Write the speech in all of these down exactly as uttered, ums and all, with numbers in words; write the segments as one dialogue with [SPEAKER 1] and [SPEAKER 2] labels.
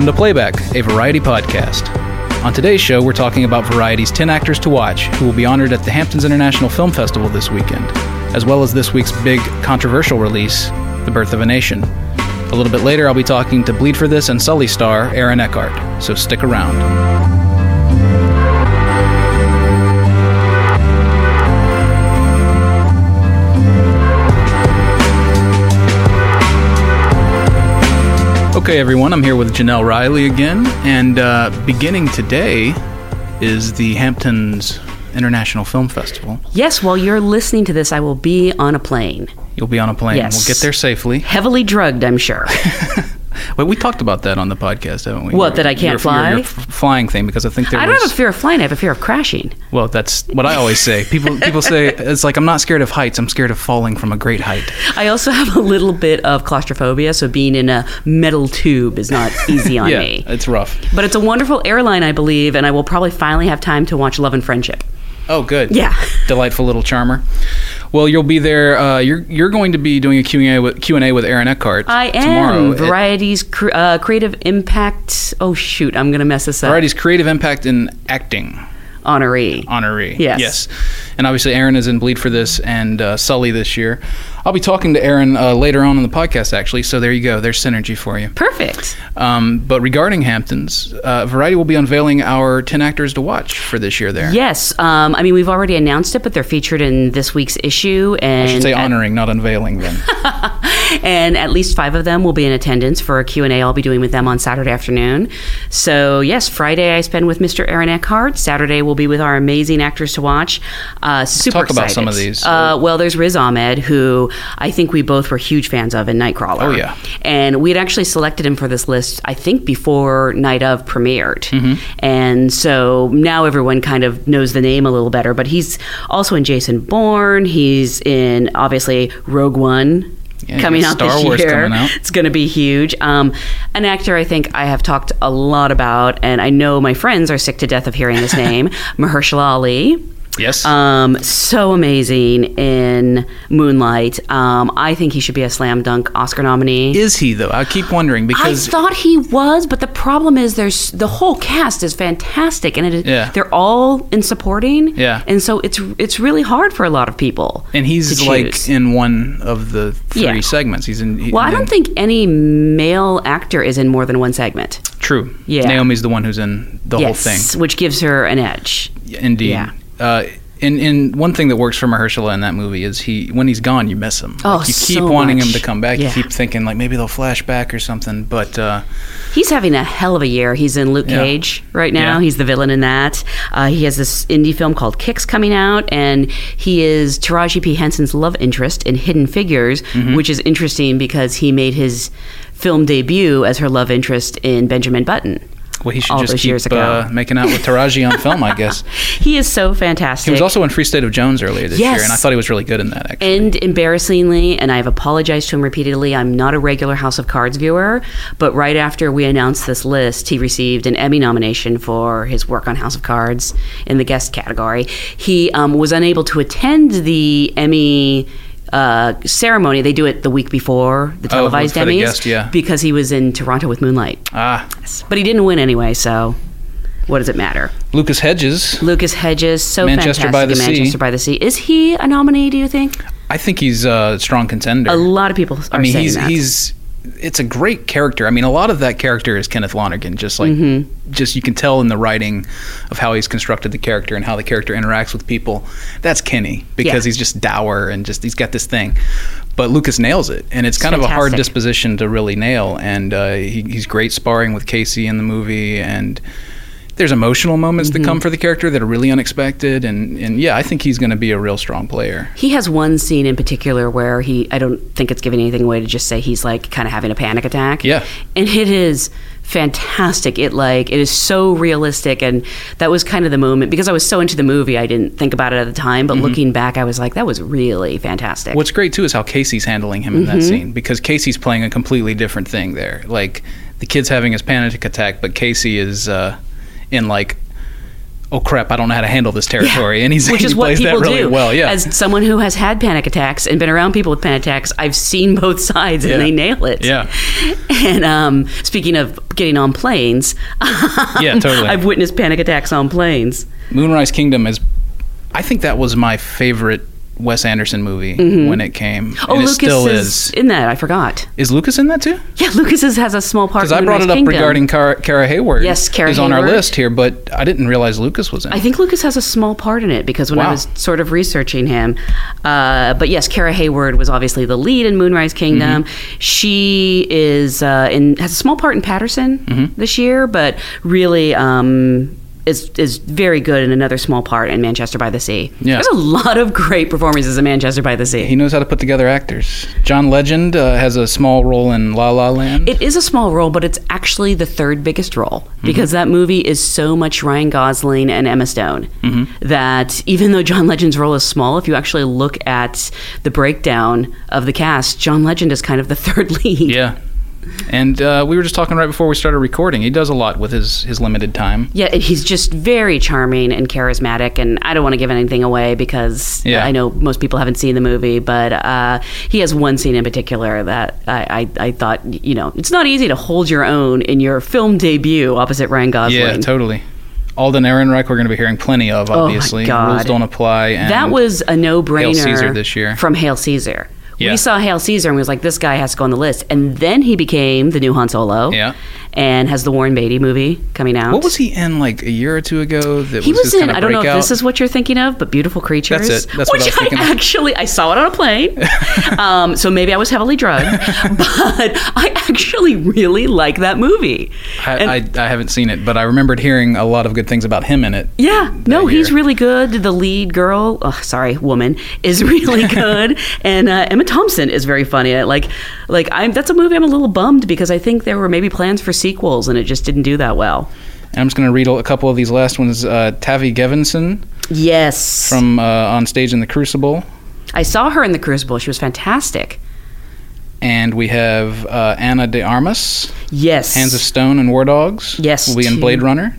[SPEAKER 1] Welcome to Playback, a Variety podcast. On today's show, we're talking about Variety's ten actors to watch who will be honored at the Hamptons International Film Festival this weekend, as well as this week's big controversial release, The Birth of a Nation. A little bit later, I'll be talking to Bleed for This and Sully star Aaron Eckhart, so stick around. Okay, everyone, I'm here with Janelle Riley again, and uh, beginning today is the Hamptons International Film Festival.
[SPEAKER 2] Yes, while you're listening to this, I will be on a plane.
[SPEAKER 1] You'll be on a plane.
[SPEAKER 2] Yes.
[SPEAKER 1] We'll get there safely.
[SPEAKER 2] Heavily drugged, I'm sure.
[SPEAKER 1] Well, we talked about that on the podcast, haven't we?
[SPEAKER 2] What,
[SPEAKER 1] your,
[SPEAKER 2] that I can't
[SPEAKER 1] your,
[SPEAKER 2] fly?
[SPEAKER 1] Your, your flying thing, because I think there
[SPEAKER 2] I
[SPEAKER 1] was...
[SPEAKER 2] don't have a fear of flying, I have a fear of crashing.
[SPEAKER 1] Well, that's what I always say. People people say, it's like, I'm not scared of heights, I'm scared of falling from a great height.
[SPEAKER 2] I also have a little bit of claustrophobia, so being in a metal tube is not easy on
[SPEAKER 1] yeah,
[SPEAKER 2] me.
[SPEAKER 1] It's rough.
[SPEAKER 2] But it's a wonderful airline, I believe, and I will probably finally have time to watch Love and Friendship.
[SPEAKER 1] Oh, good.
[SPEAKER 2] Yeah.
[SPEAKER 1] Delightful little charmer. Well, you'll be there. Uh, you're you're going to be doing a Q and A with, Q and A with Aaron Eckhart
[SPEAKER 2] I
[SPEAKER 1] tomorrow.
[SPEAKER 2] am. Variety's cr- uh, Creative Impact... Oh, shoot. I'm going to mess this up.
[SPEAKER 1] Variety's Creative Impact in Acting
[SPEAKER 2] Honoree.
[SPEAKER 1] Honoree.
[SPEAKER 2] Yes.
[SPEAKER 1] Yes. And obviously Aaron is in Bleed for This and uh, Sully this year. I'll be talking to Aaron uh, later on in the podcast, actually, so there you go. There's synergy for you.
[SPEAKER 2] Perfect.
[SPEAKER 1] Um, but regarding Hamptons, uh, Variety will be unveiling our ten actors to watch for this year there.
[SPEAKER 2] Yes. Um, I mean, we've already announced it, but they're featured in this week's issue. And
[SPEAKER 1] I should say
[SPEAKER 2] at,
[SPEAKER 1] honoring, not unveiling then.
[SPEAKER 2] and at least five of them will be in attendance for a Q and A I'll be doing with them on Saturday afternoon. So, yes, Friday I spend with Mister Aaron Eckhart. Saturday we'll be with our amazing actors to watch. Uh, super
[SPEAKER 1] Talk about
[SPEAKER 2] excited.
[SPEAKER 1] some of these.
[SPEAKER 2] Uh, well, there's Riz Ahmed, who I think we both were huge fans of in Nightcrawler.
[SPEAKER 1] Oh, yeah.
[SPEAKER 2] And we had actually selected him for this list, I think, before Night of premiered. Mm-hmm. And so now everyone kind of knows the name a little better. But he's also in Jason Bourne. He's in, obviously, Rogue One.
[SPEAKER 1] Yeah,
[SPEAKER 2] coming out
[SPEAKER 1] Star
[SPEAKER 2] this
[SPEAKER 1] Wars
[SPEAKER 2] year.
[SPEAKER 1] Coming out.
[SPEAKER 2] It's going to be huge. Um, an actor I think I have talked a lot about, and I know my friends are sick to death of hearing this name, Mahershala Ali.
[SPEAKER 1] Yes.
[SPEAKER 2] Um, so amazing in Moonlight. Um, I think he should be a slam dunk Oscar nominee.
[SPEAKER 1] Is he, though? I keep wondering because...
[SPEAKER 2] I thought he was, but the problem is there's the whole cast is fantastic, and it is,
[SPEAKER 1] Yeah.
[SPEAKER 2] they're all in supporting.
[SPEAKER 1] Yeah.
[SPEAKER 2] And so it's it's really hard for a lot of people.
[SPEAKER 1] And he's
[SPEAKER 2] to
[SPEAKER 1] like
[SPEAKER 2] choose.
[SPEAKER 1] in one of the three
[SPEAKER 2] Yeah.
[SPEAKER 1] segments. He's in. He,
[SPEAKER 2] Well, I
[SPEAKER 1] in-
[SPEAKER 2] don't think any male actor is in more than one segment.
[SPEAKER 1] True.
[SPEAKER 2] Yeah.
[SPEAKER 1] Naomi's the one who's in the
[SPEAKER 2] yes,
[SPEAKER 1] whole thing.
[SPEAKER 2] which gives her an edge.
[SPEAKER 1] Indeed.
[SPEAKER 2] Yeah.
[SPEAKER 1] Uh, and, and one thing that works for Mahershala in that movie is he when he's gone, you miss him.
[SPEAKER 2] Oh,
[SPEAKER 1] Like, you keep
[SPEAKER 2] so
[SPEAKER 1] wanting
[SPEAKER 2] much.
[SPEAKER 1] him to come back.
[SPEAKER 2] Yeah.
[SPEAKER 1] You keep thinking like maybe they'll flash back or something. But uh,
[SPEAKER 2] He's having a hell of a year. He's in Luke
[SPEAKER 1] Yeah.
[SPEAKER 2] Cage right now.
[SPEAKER 1] Yeah.
[SPEAKER 2] He's the villain in that. Uh, he has this indie film called Kicks coming out, and he is Taraji P. Henson's love interest in Hidden Figures,
[SPEAKER 1] Mm-hmm.
[SPEAKER 2] which is interesting because he made his film debut as her love interest in Benjamin Button.
[SPEAKER 1] well, he should
[SPEAKER 2] all
[SPEAKER 1] just
[SPEAKER 2] those
[SPEAKER 1] keep
[SPEAKER 2] years ago.
[SPEAKER 1] uh, making out with Taraji on film, I guess.
[SPEAKER 2] He is so fantastic.
[SPEAKER 1] He was also in Free State of Jones earlier this
[SPEAKER 2] Yes.
[SPEAKER 1] year, and I thought he was really good in that, actually.
[SPEAKER 2] And embarrassingly, and I've apologized to him repeatedly, I'm not a regular House of Cards viewer, but right after we announced this list, he received an Emmy nomination for his work on House of Cards in the guest category. He um, was unable to attend the Emmy uh, ceremony. They do it the week before the
[SPEAKER 1] Oh,
[SPEAKER 2] televised
[SPEAKER 1] for the
[SPEAKER 2] Emmys
[SPEAKER 1] guest, yeah.
[SPEAKER 2] because he was in Toronto with Moonlight.
[SPEAKER 1] Ah,
[SPEAKER 2] But he didn't win anyway, so what does it matter?
[SPEAKER 1] Lucas Hedges.
[SPEAKER 2] Lucas Hedges, so
[SPEAKER 1] Manchester
[SPEAKER 2] fantastic
[SPEAKER 1] by the
[SPEAKER 2] in
[SPEAKER 1] Sea.
[SPEAKER 2] Manchester by the Sea. Is he a nominee, do you think?
[SPEAKER 1] I think he's a strong contender.
[SPEAKER 2] A lot of people are
[SPEAKER 1] I mean,
[SPEAKER 2] saying
[SPEAKER 1] he's
[SPEAKER 2] that.
[SPEAKER 1] he's. It's a great character. I mean, a lot of that character is Kenneth Lonergan. Just like,
[SPEAKER 2] Mm-hmm.
[SPEAKER 1] just you can tell in the writing of how he's constructed the character and how the character interacts with people. That's Kenny because
[SPEAKER 2] Yeah.
[SPEAKER 1] he's just dour and just he's got this thing. But Lucas nails it, and it's kind of a hard
[SPEAKER 2] fantastic.
[SPEAKER 1] disposition to really nail. And uh, he, he's great sparring with Casey in the movie, and there's emotional moments
[SPEAKER 2] Mm-hmm.
[SPEAKER 1] that come for the character that are really unexpected. And, and yeah, I think he's going to be a real strong player.
[SPEAKER 2] He has one scene in particular where he, I don't think it's giving anything away to just say he's like kind of having a panic attack.
[SPEAKER 1] Yeah.
[SPEAKER 2] And it is fantastic. It like, it is so realistic. And that was kind of the moment, because I was so into the movie, I didn't think about it at the time. But looking back, I was like, that was really fantastic.
[SPEAKER 1] What's great too is how Casey's handling him in that scene, because Casey's playing a completely different thing there. Like the kid's having his panic attack, but Casey is uh, in like oh crap, I don't know how to handle this territory.
[SPEAKER 2] Yeah.
[SPEAKER 1] And he's,
[SPEAKER 2] Which
[SPEAKER 1] he
[SPEAKER 2] is what
[SPEAKER 1] plays
[SPEAKER 2] people
[SPEAKER 1] that really
[SPEAKER 2] do.
[SPEAKER 1] well. Yeah.
[SPEAKER 2] As someone who has had panic attacks and been around people with panic attacks, I've seen both sides and
[SPEAKER 1] Yeah.
[SPEAKER 2] they nail it.
[SPEAKER 1] Yeah.
[SPEAKER 2] And um, speaking of getting on planes,
[SPEAKER 1] Yeah, totally.
[SPEAKER 2] I've witnessed panic attacks on planes.
[SPEAKER 1] Moonrise Kingdom is, I think that was my favorite Wes Anderson movie
[SPEAKER 2] Mm-hmm.
[SPEAKER 1] when it came.
[SPEAKER 2] Oh,
[SPEAKER 1] and it
[SPEAKER 2] Lucas
[SPEAKER 1] still
[SPEAKER 2] is,
[SPEAKER 1] is.
[SPEAKER 2] in that. I forgot.
[SPEAKER 1] Is Lucas in that too?
[SPEAKER 2] Yeah, Lucas is, has a small part.
[SPEAKER 1] Because
[SPEAKER 2] in
[SPEAKER 1] I brought
[SPEAKER 2] Moonrise
[SPEAKER 1] it up
[SPEAKER 2] Kingdom.
[SPEAKER 1] regarding Cara, Cara Hayward.
[SPEAKER 2] Yes, Cara
[SPEAKER 1] is on our
[SPEAKER 2] Hayward.
[SPEAKER 1] list here, but I didn't realize Lucas was in it.
[SPEAKER 2] I think Lucas has a small part in it because when I
[SPEAKER 1] Wow.
[SPEAKER 2] was sort of researching him, uh, but yes, Cara Hayward was obviously the lead in Moonrise Kingdom.
[SPEAKER 1] Mm-hmm.
[SPEAKER 2] She is uh, in has a small part in Patterson
[SPEAKER 1] Mm-hmm.
[SPEAKER 2] this year, but really um, is is very good in another small part in Manchester by the Sea.
[SPEAKER 1] Yeah.
[SPEAKER 2] There's a lot of great performances in Manchester by the Sea.
[SPEAKER 1] He knows how to put together actors. John Legend uh, has a small role in La La Land.
[SPEAKER 2] It is a small role, but it's actually the third biggest role
[SPEAKER 1] Mm-hmm.
[SPEAKER 2] because that movie is so much Ryan Gosling and Emma Stone
[SPEAKER 1] Mm-hmm.
[SPEAKER 2] that even though John Legend's role is small, if you actually look at the breakdown of the cast, John Legend is kind of the third lead.
[SPEAKER 1] Yeah. And uh, we were just talking right before we started recording. He does a lot with his, his limited time.
[SPEAKER 2] Yeah, and he's just very charming and charismatic, and I don't want to give anything away because
[SPEAKER 1] Yeah.
[SPEAKER 2] I know most people haven't seen the movie, but uh, he has one scene in particular that I, I, I thought, you know, it's not easy to hold your own in your film debut opposite Ryan Gosling.
[SPEAKER 1] Yeah, totally. Alden Ehrenreich, we're going to be hearing plenty of, obviously.
[SPEAKER 2] Oh my God.
[SPEAKER 1] Rules Don't Apply. And
[SPEAKER 2] That was a no-brainer.
[SPEAKER 1] Hail Caesar this year.
[SPEAKER 2] From Hail Caesar.
[SPEAKER 1] Yeah.
[SPEAKER 2] We saw Hail Caesar and we was like, this guy has to go on the list. And then he became the new Han Solo.
[SPEAKER 1] Yeah.
[SPEAKER 2] And has the Warren Beatty movie coming out.
[SPEAKER 1] What was he in like a year or two ago? That
[SPEAKER 2] He
[SPEAKER 1] was,
[SPEAKER 2] was
[SPEAKER 1] his
[SPEAKER 2] in,
[SPEAKER 1] kind of
[SPEAKER 2] I don't know if
[SPEAKER 1] breakout?
[SPEAKER 2] this is what you're thinking of, but Beautiful Creatures.
[SPEAKER 1] That's it. That's what
[SPEAKER 2] which
[SPEAKER 1] I was thinking of.
[SPEAKER 2] actually, I saw it on a plane. um, so maybe I was heavily drugged. But I actually really like that movie.
[SPEAKER 1] I,
[SPEAKER 2] And-
[SPEAKER 1] I, I haven't seen it, but I remembered hearing a lot of good things about him in it.
[SPEAKER 2] Yeah, no, he's
[SPEAKER 1] year.
[SPEAKER 2] really good. The lead girl, oh, sorry, woman, is really good, and uh, Emma Thompson is very funny. I, like, like I'm. That's a movie I'm a little bummed because I think there were maybe plans for sequels, and it just didn't do that well.
[SPEAKER 1] And I'm just going to read a couple of these last ones. Uh, Tavi Gevinson
[SPEAKER 2] Yes,
[SPEAKER 1] from uh, On Stage in the Crucible.
[SPEAKER 2] I saw her in The Crucible. She was fantastic.
[SPEAKER 1] And we have uh, Anna de Armas,
[SPEAKER 2] Yes,
[SPEAKER 1] Hands of Stone and War Dogs.
[SPEAKER 2] Yes,
[SPEAKER 1] will be in
[SPEAKER 2] too.
[SPEAKER 1] Blade Runner.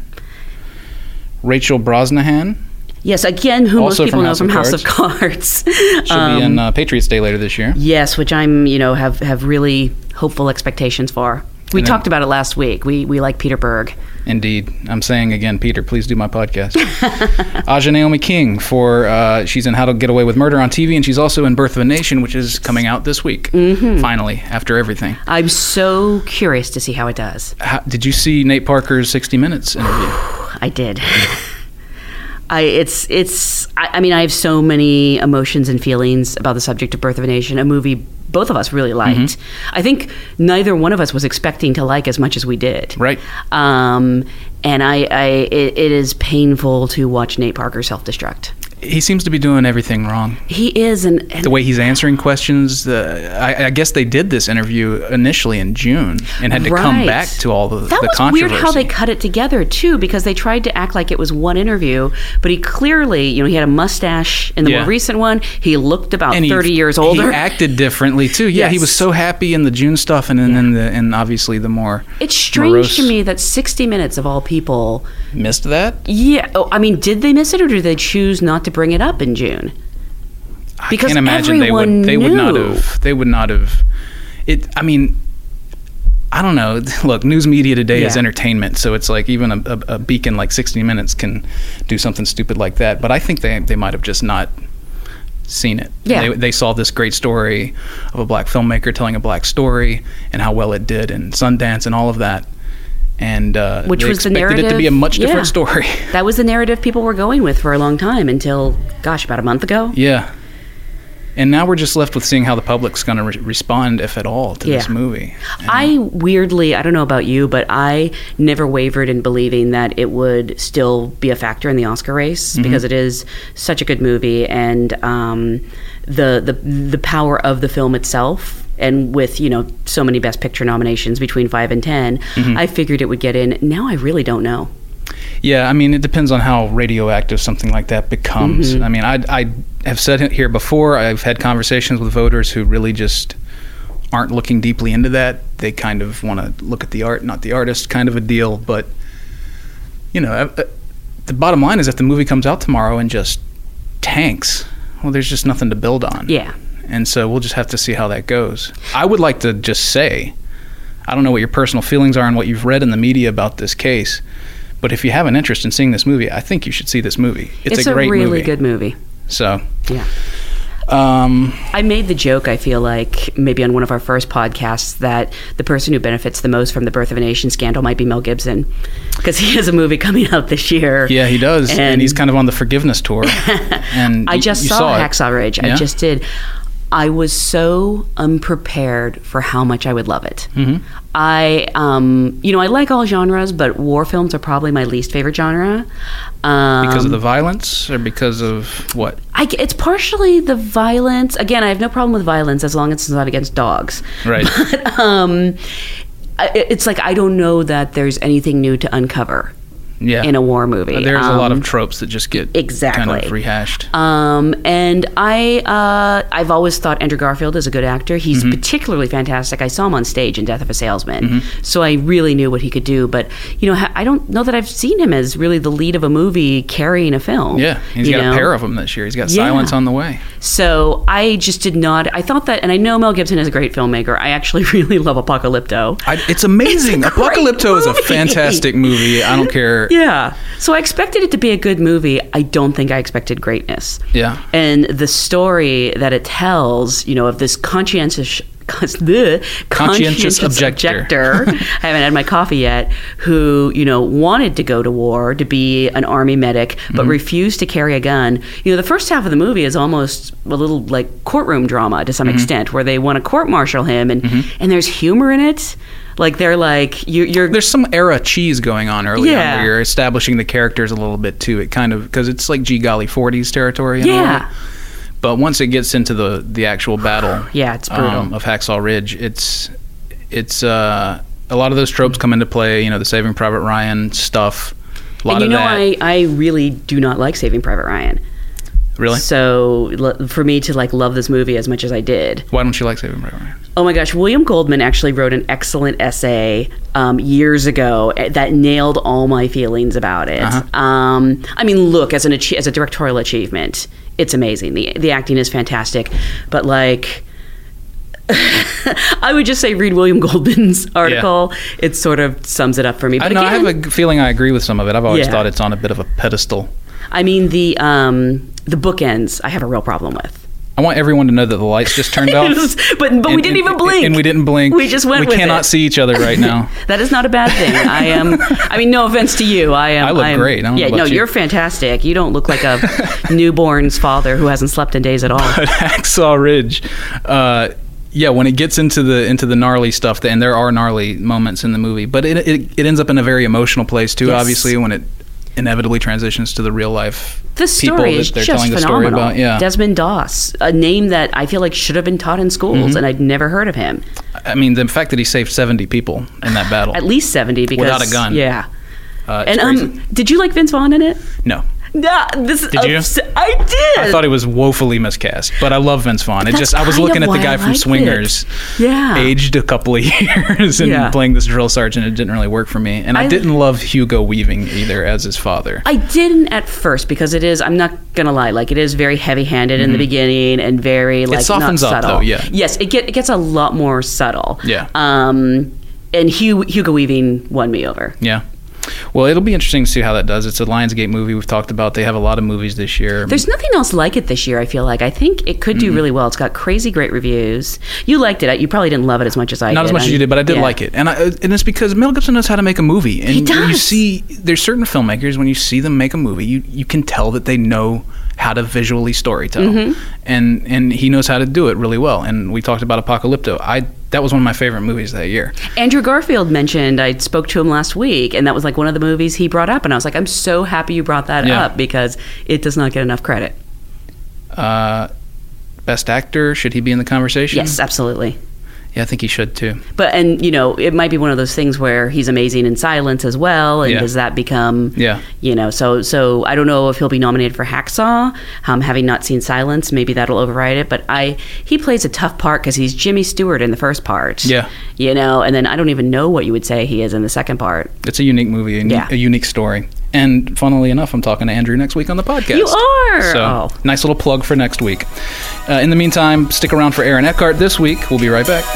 [SPEAKER 1] Rachel Brosnahan.
[SPEAKER 2] yes, again, who
[SPEAKER 1] Also
[SPEAKER 2] most people
[SPEAKER 1] from
[SPEAKER 2] know
[SPEAKER 1] House
[SPEAKER 2] from
[SPEAKER 1] of
[SPEAKER 2] House of Cards.
[SPEAKER 1] She'll
[SPEAKER 2] Um,
[SPEAKER 1] be in uh, Patriots Day later this year.
[SPEAKER 2] Yes, which I'm, you know, have have really hopeful expectations for. We
[SPEAKER 1] And then-
[SPEAKER 2] talked about it last week. We we like Peter Berg.
[SPEAKER 1] Indeed. I'm saying again, Peter, please do my podcast. Aja Naomi King for, uh, she's in How to Get Away with Murder on T V, and she's also in Birth of a Nation, which is coming out this week,
[SPEAKER 2] Mm-hmm.
[SPEAKER 1] finally, after everything.
[SPEAKER 2] I'm so curious to see how it does.
[SPEAKER 1] How, did you see Nate Parker's sixty minutes interview?
[SPEAKER 2] I did. I it's it's I, I mean I have so many emotions and feelings about the subject of Birth of a Nation, a movie both of us really liked.
[SPEAKER 1] Mm-hmm.
[SPEAKER 2] I think neither one of us was expecting to like as much as we did.
[SPEAKER 1] Right.
[SPEAKER 2] Um, and I, I it, it is painful to watch Nate Parker self-destruct.
[SPEAKER 1] He seems to be doing everything wrong.
[SPEAKER 2] He is, and, and
[SPEAKER 1] The way he's answering questions, uh, I, I guess they did this interview initially in June and had to come
[SPEAKER 2] Right.
[SPEAKER 1] back to all the,
[SPEAKER 2] that
[SPEAKER 1] the
[SPEAKER 2] was
[SPEAKER 1] controversy.
[SPEAKER 2] weird how they cut it together too, because they tried to act like it was one interview, but he clearly, you know, he had a mustache in the
[SPEAKER 1] Yeah.
[SPEAKER 2] more recent one. He looked about
[SPEAKER 1] And he-
[SPEAKER 2] thirty years older.
[SPEAKER 1] He acted differently too. Yeah, he
[SPEAKER 2] Yes.
[SPEAKER 1] was so happy in the June stuff, and then
[SPEAKER 2] Yeah.
[SPEAKER 1] in the and obviously the more
[SPEAKER 2] It's strange
[SPEAKER 1] morose-
[SPEAKER 2] to me that sixty minutes of all people.
[SPEAKER 1] missed that.
[SPEAKER 2] Yeah, oh, I mean, did they miss it or did they choose not to bring it up in June? Because
[SPEAKER 1] I can't imagine they
[SPEAKER 2] everyone
[SPEAKER 1] would. They would not
[SPEAKER 2] knew.
[SPEAKER 1] have. They would not have. It. I mean, I don't know. Look, news media today is
[SPEAKER 2] Yeah.
[SPEAKER 1] entertainment, so it's like even a, a, a beacon like sixty minutes can do something stupid like that. But I think they they might have just not seen it.
[SPEAKER 2] Yeah.
[SPEAKER 1] They, they saw this great story of a black filmmaker telling a black story and how well it did in Sundance and all of that. And uh,
[SPEAKER 2] Which
[SPEAKER 1] they
[SPEAKER 2] was the
[SPEAKER 1] expected it to be a
[SPEAKER 2] narrative-
[SPEAKER 1] much different
[SPEAKER 2] yeah.
[SPEAKER 1] story.
[SPEAKER 2] That was the narrative people were going with for a long time until, gosh, about a month ago.
[SPEAKER 1] Yeah. And now we're just left with seeing how the public's going to re- respond, if at all, to this
[SPEAKER 2] Yeah.
[SPEAKER 1] movie. And
[SPEAKER 2] I weirdly, I don't know about you, but I never wavered in believing that it would still be a factor in the Oscar race
[SPEAKER 1] Mm-hmm.
[SPEAKER 2] because it is such a good movie, and um, the the the power of the film itself. And with, you know, so many Best Picture nominations between five and ten,
[SPEAKER 1] Mm-hmm.
[SPEAKER 2] I figured it would get in. Now I really don't know.
[SPEAKER 1] Yeah, I mean, it depends on how radioactive something like that becomes.
[SPEAKER 2] Mm-hmm.
[SPEAKER 1] I mean, I, I have said it here before, I've had conversations with voters who really just aren't looking deeply into that. They kind of want to look at the art, not the artist, kind of a deal. But, you know, uh, the bottom line is if the movie comes out tomorrow and just tanks, well, there's just nothing to build on.
[SPEAKER 2] Yeah.
[SPEAKER 1] And so we'll just have to see how that goes. I would like to just say, I don't know what your personal feelings are and what you've read in the media about this case, but if you have an interest in seeing this movie, I think you should see this movie. It's,
[SPEAKER 2] it's
[SPEAKER 1] a great
[SPEAKER 2] movie. It's a really
[SPEAKER 1] movie.
[SPEAKER 2] good movie.
[SPEAKER 1] So,
[SPEAKER 2] yeah.
[SPEAKER 1] Um,
[SPEAKER 2] I made the joke, I feel like, maybe on one of our first podcasts, that the person who benefits the most from the Birth of a Nation scandal might be Mel Gibson, because he has a movie coming out this year.
[SPEAKER 1] Yeah, he does, and, and he's kind of on the forgiveness tour. And
[SPEAKER 2] I just
[SPEAKER 1] you, you
[SPEAKER 2] saw,
[SPEAKER 1] saw
[SPEAKER 2] Hacksaw Ridge.
[SPEAKER 1] Yeah?
[SPEAKER 2] I just did. I was so unprepared for how much I would love it. Mm-hmm. I, um, you know, I like all genres, but war films are probably my least favorite genre. Um,
[SPEAKER 1] because of the violence, or because of what?
[SPEAKER 2] I, it's partially the violence. Again, I have no problem with violence as long as it's not against dogs.
[SPEAKER 1] Right.
[SPEAKER 2] But um, it's like I don't know that there's anything new to uncover.
[SPEAKER 1] Yeah.
[SPEAKER 2] In a war movie.
[SPEAKER 1] There's
[SPEAKER 2] um,
[SPEAKER 1] a lot of tropes that just get
[SPEAKER 2] exactly.
[SPEAKER 1] kind of rehashed.
[SPEAKER 2] Um, and I, uh, I've always thought Andrew Garfield is a good actor. He's mm-hmm. particularly fantastic. I saw him on stage in Death of a Salesman, mm-hmm. so I really knew what he could do. But, you know, I don't know that I've seen him as really the lead of a movie carrying a film.
[SPEAKER 1] Yeah, he's got know? a pair of them this year. He's got yeah. Silence on the way.
[SPEAKER 2] So I just did not, I thought that, and I know Mel Gibson is a great filmmaker. I actually really love Apocalypto.
[SPEAKER 1] I, it's amazing.
[SPEAKER 2] It's
[SPEAKER 1] Apocalypto is a fantastic movie. I don't care.
[SPEAKER 2] Yeah. So I expected it to be a good movie. I don't think I expected greatness.
[SPEAKER 1] Yeah.
[SPEAKER 2] And the story that it tells, you know, of this conscientious the
[SPEAKER 1] conscientious,
[SPEAKER 2] conscientious
[SPEAKER 1] objector,
[SPEAKER 2] objector I haven't had my coffee yet, who, you know, wanted to go to war, to be an army medic, but mm-hmm. refused to carry a gun. You know, the first half of the movie is almost a little like courtroom drama to some mm-hmm. extent, where they want to court-martial him, and, mm-hmm. and there's humor in it. Like, they're like, you, you're...
[SPEAKER 1] There's some era cheese going on early
[SPEAKER 2] yeah.
[SPEAKER 1] on, where you're establishing the characters a little bit, too. It kind of... Because it's like, gee golly, forties territory in
[SPEAKER 2] yeah.
[SPEAKER 1] a way. But once it gets into the, the actual battle...
[SPEAKER 2] yeah, it's brutal.
[SPEAKER 1] Um, of Hacksaw Ridge, it's... it's uh, a lot of those tropes come into play, you know, the Saving Private Ryan stuff. A lot
[SPEAKER 2] and you
[SPEAKER 1] of
[SPEAKER 2] know,
[SPEAKER 1] that.
[SPEAKER 2] I, I really do not like Saving Private Ryan.
[SPEAKER 1] Really?
[SPEAKER 2] So l- for me to like love this movie as much as I did.
[SPEAKER 1] Why don't you like Saving Private Ryan?
[SPEAKER 2] Oh my gosh, William Goldman actually wrote an excellent essay um, years ago that nailed all my feelings about it. Uh-huh. Um, I mean, look, as an ach- as a directorial achievement, it's amazing. The the acting is fantastic, but like. I would just say read William Goldman's article. Yeah. It sort of sums it up for me. But
[SPEAKER 1] I, know,
[SPEAKER 2] again,
[SPEAKER 1] I have a feeling I agree with some of it. I've always
[SPEAKER 2] yeah.
[SPEAKER 1] thought it's on a bit of a pedestal.
[SPEAKER 2] I mean, the um, the bookends I have a real problem with.
[SPEAKER 1] I want everyone to know that the lights just turned off.
[SPEAKER 2] but but and, we didn't even blink.
[SPEAKER 1] And we didn't blink.
[SPEAKER 2] We just went
[SPEAKER 1] we
[SPEAKER 2] with it.
[SPEAKER 1] We cannot see each other right now.
[SPEAKER 2] That is not a bad thing. I am. I mean, no offense to you. I am.
[SPEAKER 1] I look
[SPEAKER 2] I am,
[SPEAKER 1] great. I don't
[SPEAKER 2] yeah,
[SPEAKER 1] know
[SPEAKER 2] no,
[SPEAKER 1] about you.
[SPEAKER 2] You're fantastic. You don't look like a newborn's father who hasn't slept in days at all.
[SPEAKER 1] But Hacksaw Ridge, uh, yeah, when it gets into the into the gnarly stuff, and there are gnarly moments in the movie, but it it, it ends up in a very emotional place too.
[SPEAKER 2] Yes.
[SPEAKER 1] Obviously, when it inevitably transitions to the real life
[SPEAKER 2] the
[SPEAKER 1] people
[SPEAKER 2] story
[SPEAKER 1] that
[SPEAKER 2] is
[SPEAKER 1] they're
[SPEAKER 2] just
[SPEAKER 1] telling
[SPEAKER 2] phenomenal.
[SPEAKER 1] the story about. Yeah,
[SPEAKER 2] Desmond Doss, a name that I feel like should have been taught in schools,
[SPEAKER 1] mm-hmm.
[SPEAKER 2] and I'd never heard of him.
[SPEAKER 1] I mean, the fact that he saved seventy people in that battle,
[SPEAKER 2] at least seventy, because
[SPEAKER 1] without a gun.
[SPEAKER 2] Yeah.
[SPEAKER 1] Uh,
[SPEAKER 2] and um, did you like Vince Vaughn in it?
[SPEAKER 1] No.
[SPEAKER 2] Nah, this
[SPEAKER 1] did you?
[SPEAKER 2] Ups- I did.
[SPEAKER 1] I thought it was woefully miscast, but I love Vince Vaughn. It
[SPEAKER 2] That's
[SPEAKER 1] just I was looking at the guy from Swingers,
[SPEAKER 2] it. yeah,
[SPEAKER 1] aged a couple of years and
[SPEAKER 2] yeah.
[SPEAKER 1] playing this drill sergeant. It didn't really work for me, and I, I didn't love Hugo Weaving either as his father.
[SPEAKER 2] I didn't at first because it is. I'm not gonna lie, like it is very heavy-handed mm-hmm. in the beginning and very like
[SPEAKER 1] it softens
[SPEAKER 2] not
[SPEAKER 1] up
[SPEAKER 2] subtle.
[SPEAKER 1] though. Yeah,
[SPEAKER 2] yes, it get it gets a lot more subtle.
[SPEAKER 1] Yeah,
[SPEAKER 2] um, and Hugh, Hugo Weaving won me over.
[SPEAKER 1] Yeah. Well, it'll be interesting to see how that does. It's a Lionsgate movie we've talked about. They have a lot of movies this year.
[SPEAKER 2] There's nothing else like it this year, I feel like. I think it could do mm-hmm. really well. It's got crazy great reviews. You liked it. You probably didn't love it as much as I
[SPEAKER 1] Not
[SPEAKER 2] did.
[SPEAKER 1] as much
[SPEAKER 2] I'm,
[SPEAKER 1] as you did, but I did
[SPEAKER 2] yeah.
[SPEAKER 1] like it. And I, and it's because Mel Gibson knows how to make a movie. And
[SPEAKER 2] he does.
[SPEAKER 1] When you see, there's certain filmmakers, when you see them make a movie, you, you can tell that they know how to visually storytell. Mm-hmm. And and he knows how to do it really well. And we talked about Apocalypto. I That was one of my favorite movies that year.
[SPEAKER 2] Andrew Garfield mentioned, I spoke to him last week, and that was like one of the movies he brought up. And I was like, I'm so happy you brought that
[SPEAKER 1] yeah.
[SPEAKER 2] up because it does not get enough credit.
[SPEAKER 1] Uh, best actor, should he be in the conversation?
[SPEAKER 2] Yes, absolutely.
[SPEAKER 1] Yeah, I think he should too.
[SPEAKER 2] But, and, you know, it might be one of those things where he's amazing in Silence as well. And
[SPEAKER 1] yeah.
[SPEAKER 2] does that become,
[SPEAKER 1] yeah.
[SPEAKER 2] you know, so so I don't know if he'll be nominated for Hacksaw. Um, having not seen Silence, maybe that'll override it. But I he plays a tough part because he's Jimmy Stewart in the first part.
[SPEAKER 1] Yeah.
[SPEAKER 2] You know, and then I don't even know what you would say he is in the second part.
[SPEAKER 1] It's a unique movie, a,
[SPEAKER 2] yeah.
[SPEAKER 1] a unique story. And funnily enough, I'm talking to Andrew next week on the podcast.
[SPEAKER 2] You are!
[SPEAKER 1] So,
[SPEAKER 2] oh.
[SPEAKER 1] nice little plug for next week. Uh, in the meantime, stick around for Aaron Eckhart this week. We'll be right back.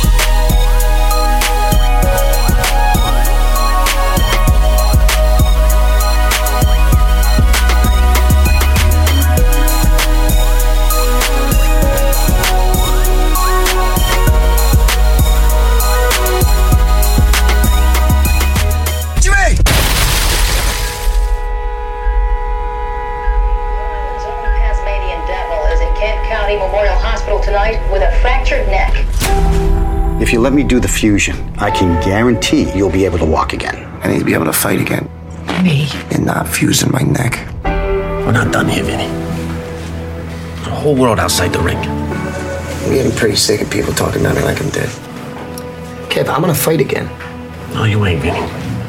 [SPEAKER 3] If you let me do the fusion, I can guarantee you'll be able to walk again.
[SPEAKER 4] I need to be able to fight again.
[SPEAKER 5] Me?
[SPEAKER 4] And not fusing my neck.
[SPEAKER 5] We're not done here, Vinny. There's a whole world outside the ring.
[SPEAKER 4] I'm getting pretty sick of people talking about me like I'm dead. Kev, I'm gonna fight again.
[SPEAKER 5] No, you ain't, Vinny.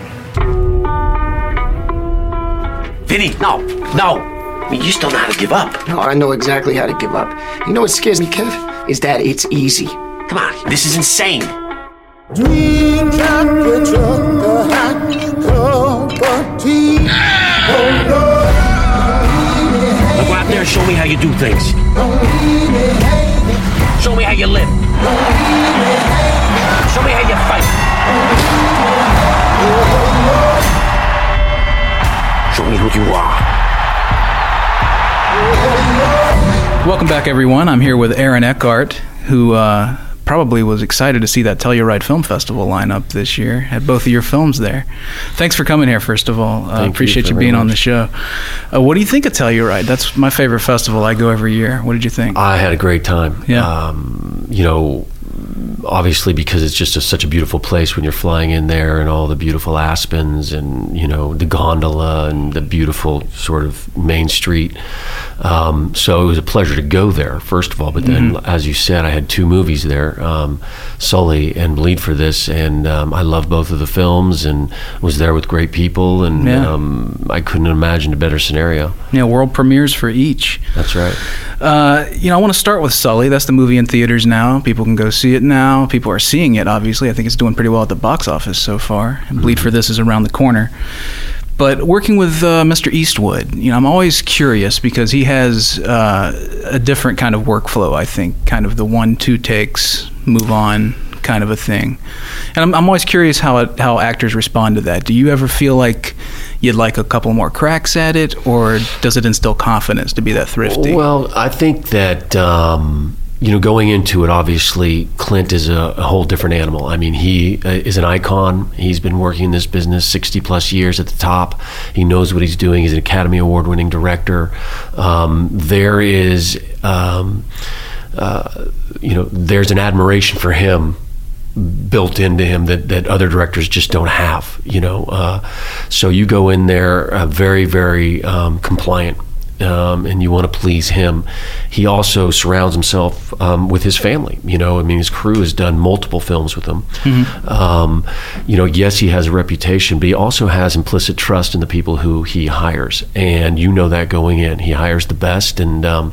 [SPEAKER 5] Vinny, no, no. I mean, you still know how to give up.
[SPEAKER 4] No, I know exactly how to give up. You know what scares me, Kev? Is that it's easy.
[SPEAKER 5] Come on, this is insane.
[SPEAKER 6] Dream jacket, the hat, property.
[SPEAKER 5] Now go out there and show me how you do things. Show me how you live. Show me how you fight. Show me who you are.
[SPEAKER 1] Welcome back, everyone. I'm here with Aaron Eckhart, who uh, probably was excited to see that Telluride Film Festival lineup this year. Had both of your films there. Thanks for coming here, first of all. I uh, appreciate you, you being much. on the show. Uh, what do you think of Telluride? That's my favorite festival. I go every year. What did you think?
[SPEAKER 7] I had a great time.
[SPEAKER 1] Yeah.
[SPEAKER 7] Um, you know, obviously because it's just a, such a beautiful place when you're flying in there, and all the beautiful aspens and, you know, the gondola and the beautiful sort of main street. Um, so it was a pleasure to go there, first of all. But then, mm-hmm. as you said, I had two movies there, um, Sully and Bleed for This, and um, I loved both of the films and was there with great people, and
[SPEAKER 1] yeah.
[SPEAKER 7] um, I couldn't imagine a better scenario.
[SPEAKER 1] Yeah, world premieres for each.
[SPEAKER 7] That's right.
[SPEAKER 1] Uh, you know, I want to start with Sully. That's the movie in theaters now. People can go see it now. People are seeing it, obviously. I think it's doing pretty well at the box office so far. And Bleed for This is around the corner. But working with uh, Mister Eastwood, you know, I'm always curious because he has uh, a different kind of workflow, I think, kind of the one, two takes, move on kind of a thing. And I'm, I'm always curious how it, how actors respond to that. Do you ever feel like you'd like a couple more cracks at it, or does it instill confidence to be that thrifty?
[SPEAKER 7] Well, I think that... Um You know, going into it, obviously, Clint is a, a whole different animal. I mean, he uh, is an icon. He's been working in this business sixty plus years at the top. He knows what he's doing. He's an Academy Award winning director. Um, there is, um, uh, you know, there's an admiration for him built into him that, that other directors just don't have, you know. Uh, so you go in there uh, very, very um, compliant. Um, and you want to please him. He also surrounds himself um, with his family. You know, I mean, his crew has done multiple films with him. Mm-hmm. Um, you know, yes, he has a reputation, but he also has implicit trust in the people who he hires, and you know that going in. He hires the best, and um,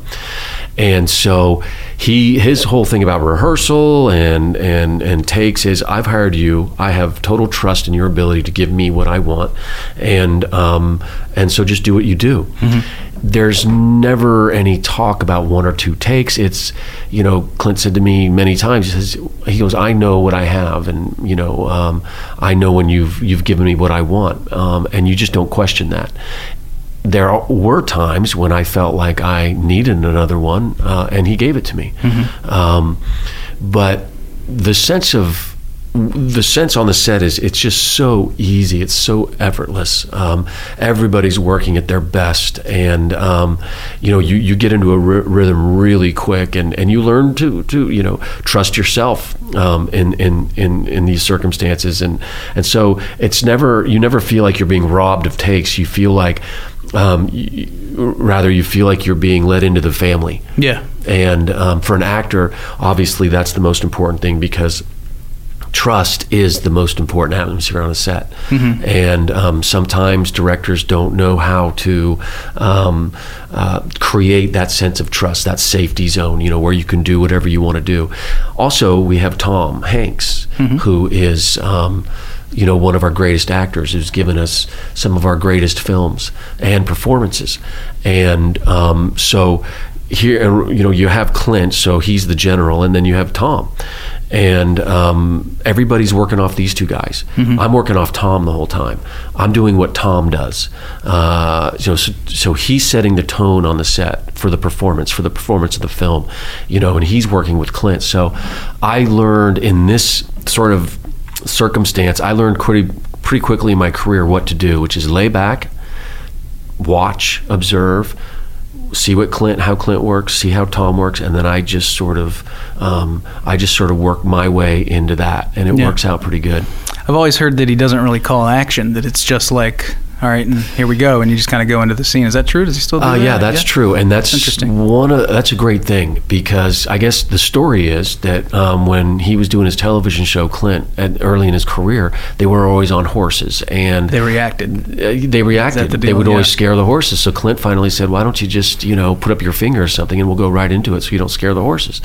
[SPEAKER 7] and so he his whole thing about rehearsal and and and takes is, I've hired you. I have total trust in your ability to give me what I want, and um, and so just do what you do. Mm-hmm. There's never any talk about one or two takes. It's, you know, Clint said to me many times, he says, he goes, I know what I have, and, you know, um, I know when you've you've given me what I want, um, and you just don't question that. There were times when I felt like I needed another one, uh, and he gave it to me. Mm-hmm. Um, but the sense of the sense on the set is it's just so easy. It's so effortless. Um, everybody's working at their best, and um, you know, you, you get into a r- rhythm really quick, and, and you learn to to you know trust yourself um, in, in in in these circumstances, and and so it's never you never feel like you're being robbed of takes. You feel like um, you, rather you feel like you're being let into the family.
[SPEAKER 1] Yeah.
[SPEAKER 7] And um, for an actor, obviously that's the most important thing, because trust is the most important atmosphere on a set. Mm-hmm. And um, sometimes directors don't know how to um, uh, create that sense of trust, that safety zone, you know, where you can do whatever you want to do. Also, we have Tom Hanks, mm-hmm. who is um, you know, one of our greatest actors who's given us some of our greatest films and performances. And um, so here, you know, you have Clint, so he's the general, and then you have Tom. And um, everybody's working off these two guys. Mm-hmm. I'm working off Tom the whole time. I'm doing what Tom does. Uh, so, so he's setting the tone on the set for the performance, for the performance of the film, you know, and he's working with Clint. So I learned in this sort of circumstance, I learned pretty, pretty quickly in my career what to do, which is lay back, watch, observe, see what Clint, how Clint works, see how Tom works, and then I just sort of, um, I just sort of work my way into that, and it yeah. works out pretty good.
[SPEAKER 1] I've always heard that he doesn't really call action; that it's just like, all right, and here we go, and you just kind of go into the scene. Is that true? Does he still do
[SPEAKER 7] uh,
[SPEAKER 1] that?
[SPEAKER 7] Yeah, that's yeah? true, and that's, that's interesting. One of, that's a great thing, because I guess the story is that um, when he was doing his television show, Clint, at, early in his career, they were always on horses, and
[SPEAKER 1] they reacted.
[SPEAKER 7] Uh, they reacted. The they would yeah. always scare the horses. So Clint finally said, "Why don't you just, you know, put up your finger or something, and we'll go right into it, so you don't scare the horses."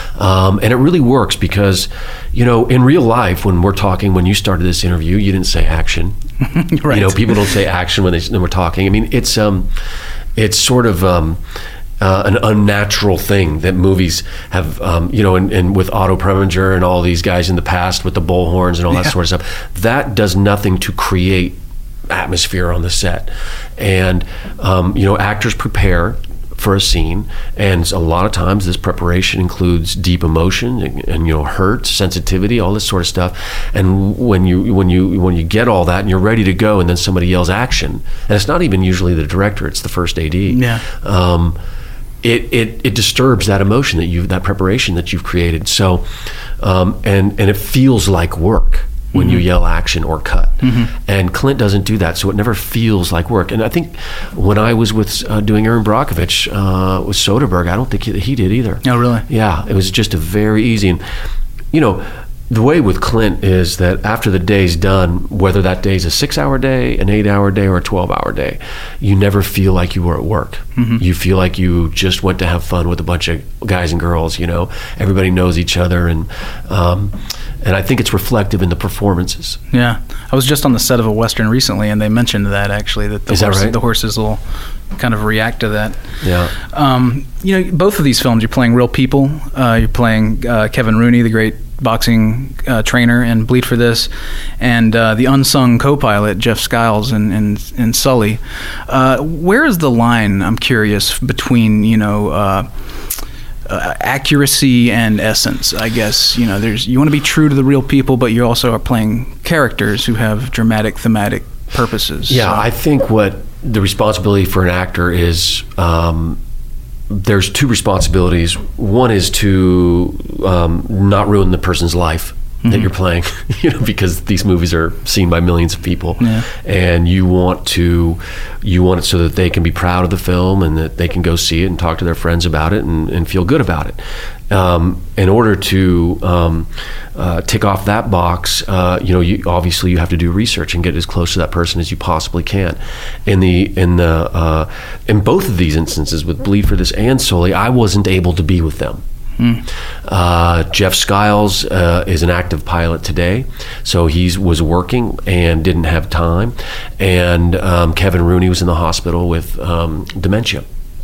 [SPEAKER 7] Um, and it really works because, you know, in real life, when we're talking, when you started this interview, you didn't say action. Right. You know, people don't say action when they when we're talking. I mean, it's um, it's sort of um, uh, an unnatural thing that movies have. Um, you know, and, and with Otto Preminger and all these guys in the past with the bullhorns and all that yeah. sort of stuff, that does nothing to create atmosphere on the set. And um, you know, actors prepare for a scene, and a lot of times this preparation includes deep emotion and, and you know, hurt, sensitivity, all this sort of stuff. And when you when you when you get all that and you're ready to go, and then somebody yells action, and it's not even usually the director, it's the first A D.
[SPEAKER 1] Yeah.
[SPEAKER 7] Um, it, it it disturbs that emotion that you that preparation that you've created. So, um, and and it feels like work when mm-hmm. you yell action or cut. Mm-hmm. And Clint doesn't do that, so it never feels like work. And I think when I was with uh, doing Erin Brockovich uh, with Soderbergh, I don't think he, he did either.
[SPEAKER 1] Oh, really?
[SPEAKER 7] Yeah, it was just a very easy. And, you know, the way with Clint is that after the day's done, whether that day's a six-hour day, an eight-hour day, or a twelve-hour day, you never feel like you were at work. Mm-hmm. You feel like you just went to have fun with a bunch of guys and girls, you know. Everybody knows each other, and um, and I think it's reflective in the performances.
[SPEAKER 1] Yeah. I was just on the set of a Western recently, and they mentioned that, actually, that the,
[SPEAKER 7] is that
[SPEAKER 1] horses,
[SPEAKER 7] right?
[SPEAKER 1] the horses will kind of react to that.
[SPEAKER 7] Yeah.
[SPEAKER 1] Um, you know, both of these films, you're playing real people. Uh, you're playing uh, Kevin Rooney, the great boxing uh, trainer, and Bleed for This, and uh, the unsung co-pilot Jeff Skiles and and, and Sully. Uh, where is the line, I'm curious, between, you know, uh, uh, accuracy and essence? I guess, you know, there's you want to be true to the real people, but you also are playing characters who have dramatic, thematic purposes.
[SPEAKER 7] Yeah,
[SPEAKER 1] so.
[SPEAKER 7] I think what the responsibility for an actor is, um, there's two responsibilities. One is to um, not ruin the person's life mm-hmm. that you're playing, you know, because these movies are seen by millions of people,
[SPEAKER 1] yeah.
[SPEAKER 7] and you want to, you want it so that they can be proud of the film and that they can go see it and talk to their friends about it and, and feel good about it. Um, in order to um, uh, tick off that box, uh, you know, you, obviously you have to do research and get as close to that person as you possibly can. In the in the uh, in both of these instances, with Bleed for This and Sully, I wasn't able to be with them. Mm. Uh, Jeff Skiles uh, is an active pilot today, so he was working and didn't have time. And um, Kevin Rooney was in the hospital with um, dementia.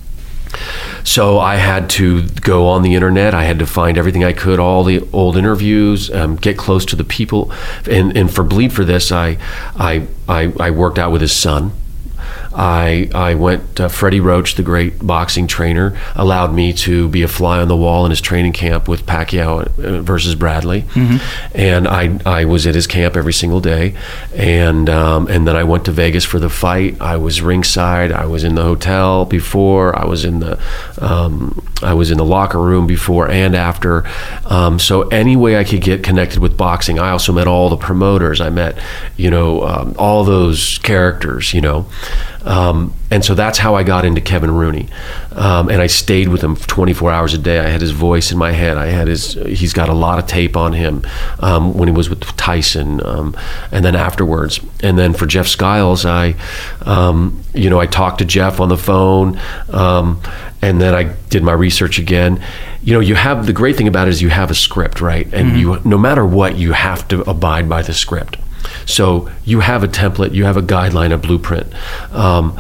[SPEAKER 7] So I had to go on the internet. I had to find everything I could, all the old interviews, um, get close to the people. And, and for Bleed for This, I, I, I, I worked out with his son. I I went, uh, Freddie Roach, the great boxing trainer, allowed me to be a fly on the wall in his training camp with Pacquiao versus Bradley. Mm-hmm. And I I was at his camp every single day. And um, and then I went to Vegas for the fight. I was ringside. I was in the hotel before. I was in the um, I was in the locker room before and after. Um, so any way I could get connected with boxing. I also met all the promoters. I met, you know, um, all those characters, you know. Um, and so that's how I got into Kevin Rooney. Um, and I stayed with him for twenty-four hours a day. I had his voice in my head. I had his, he's got a lot of tape on him um, when he was with Tyson, um, and then afterwards. And then for Jeff Skiles, I, um, you know, I talked to Jeff on the phone, um, and then I did my research again. You know, you have, the great thing about it is you have a script, right? And mm-hmm. you, no matter what, you have to abide by the script. So you have a template, you have a guideline, a blueprint. Um,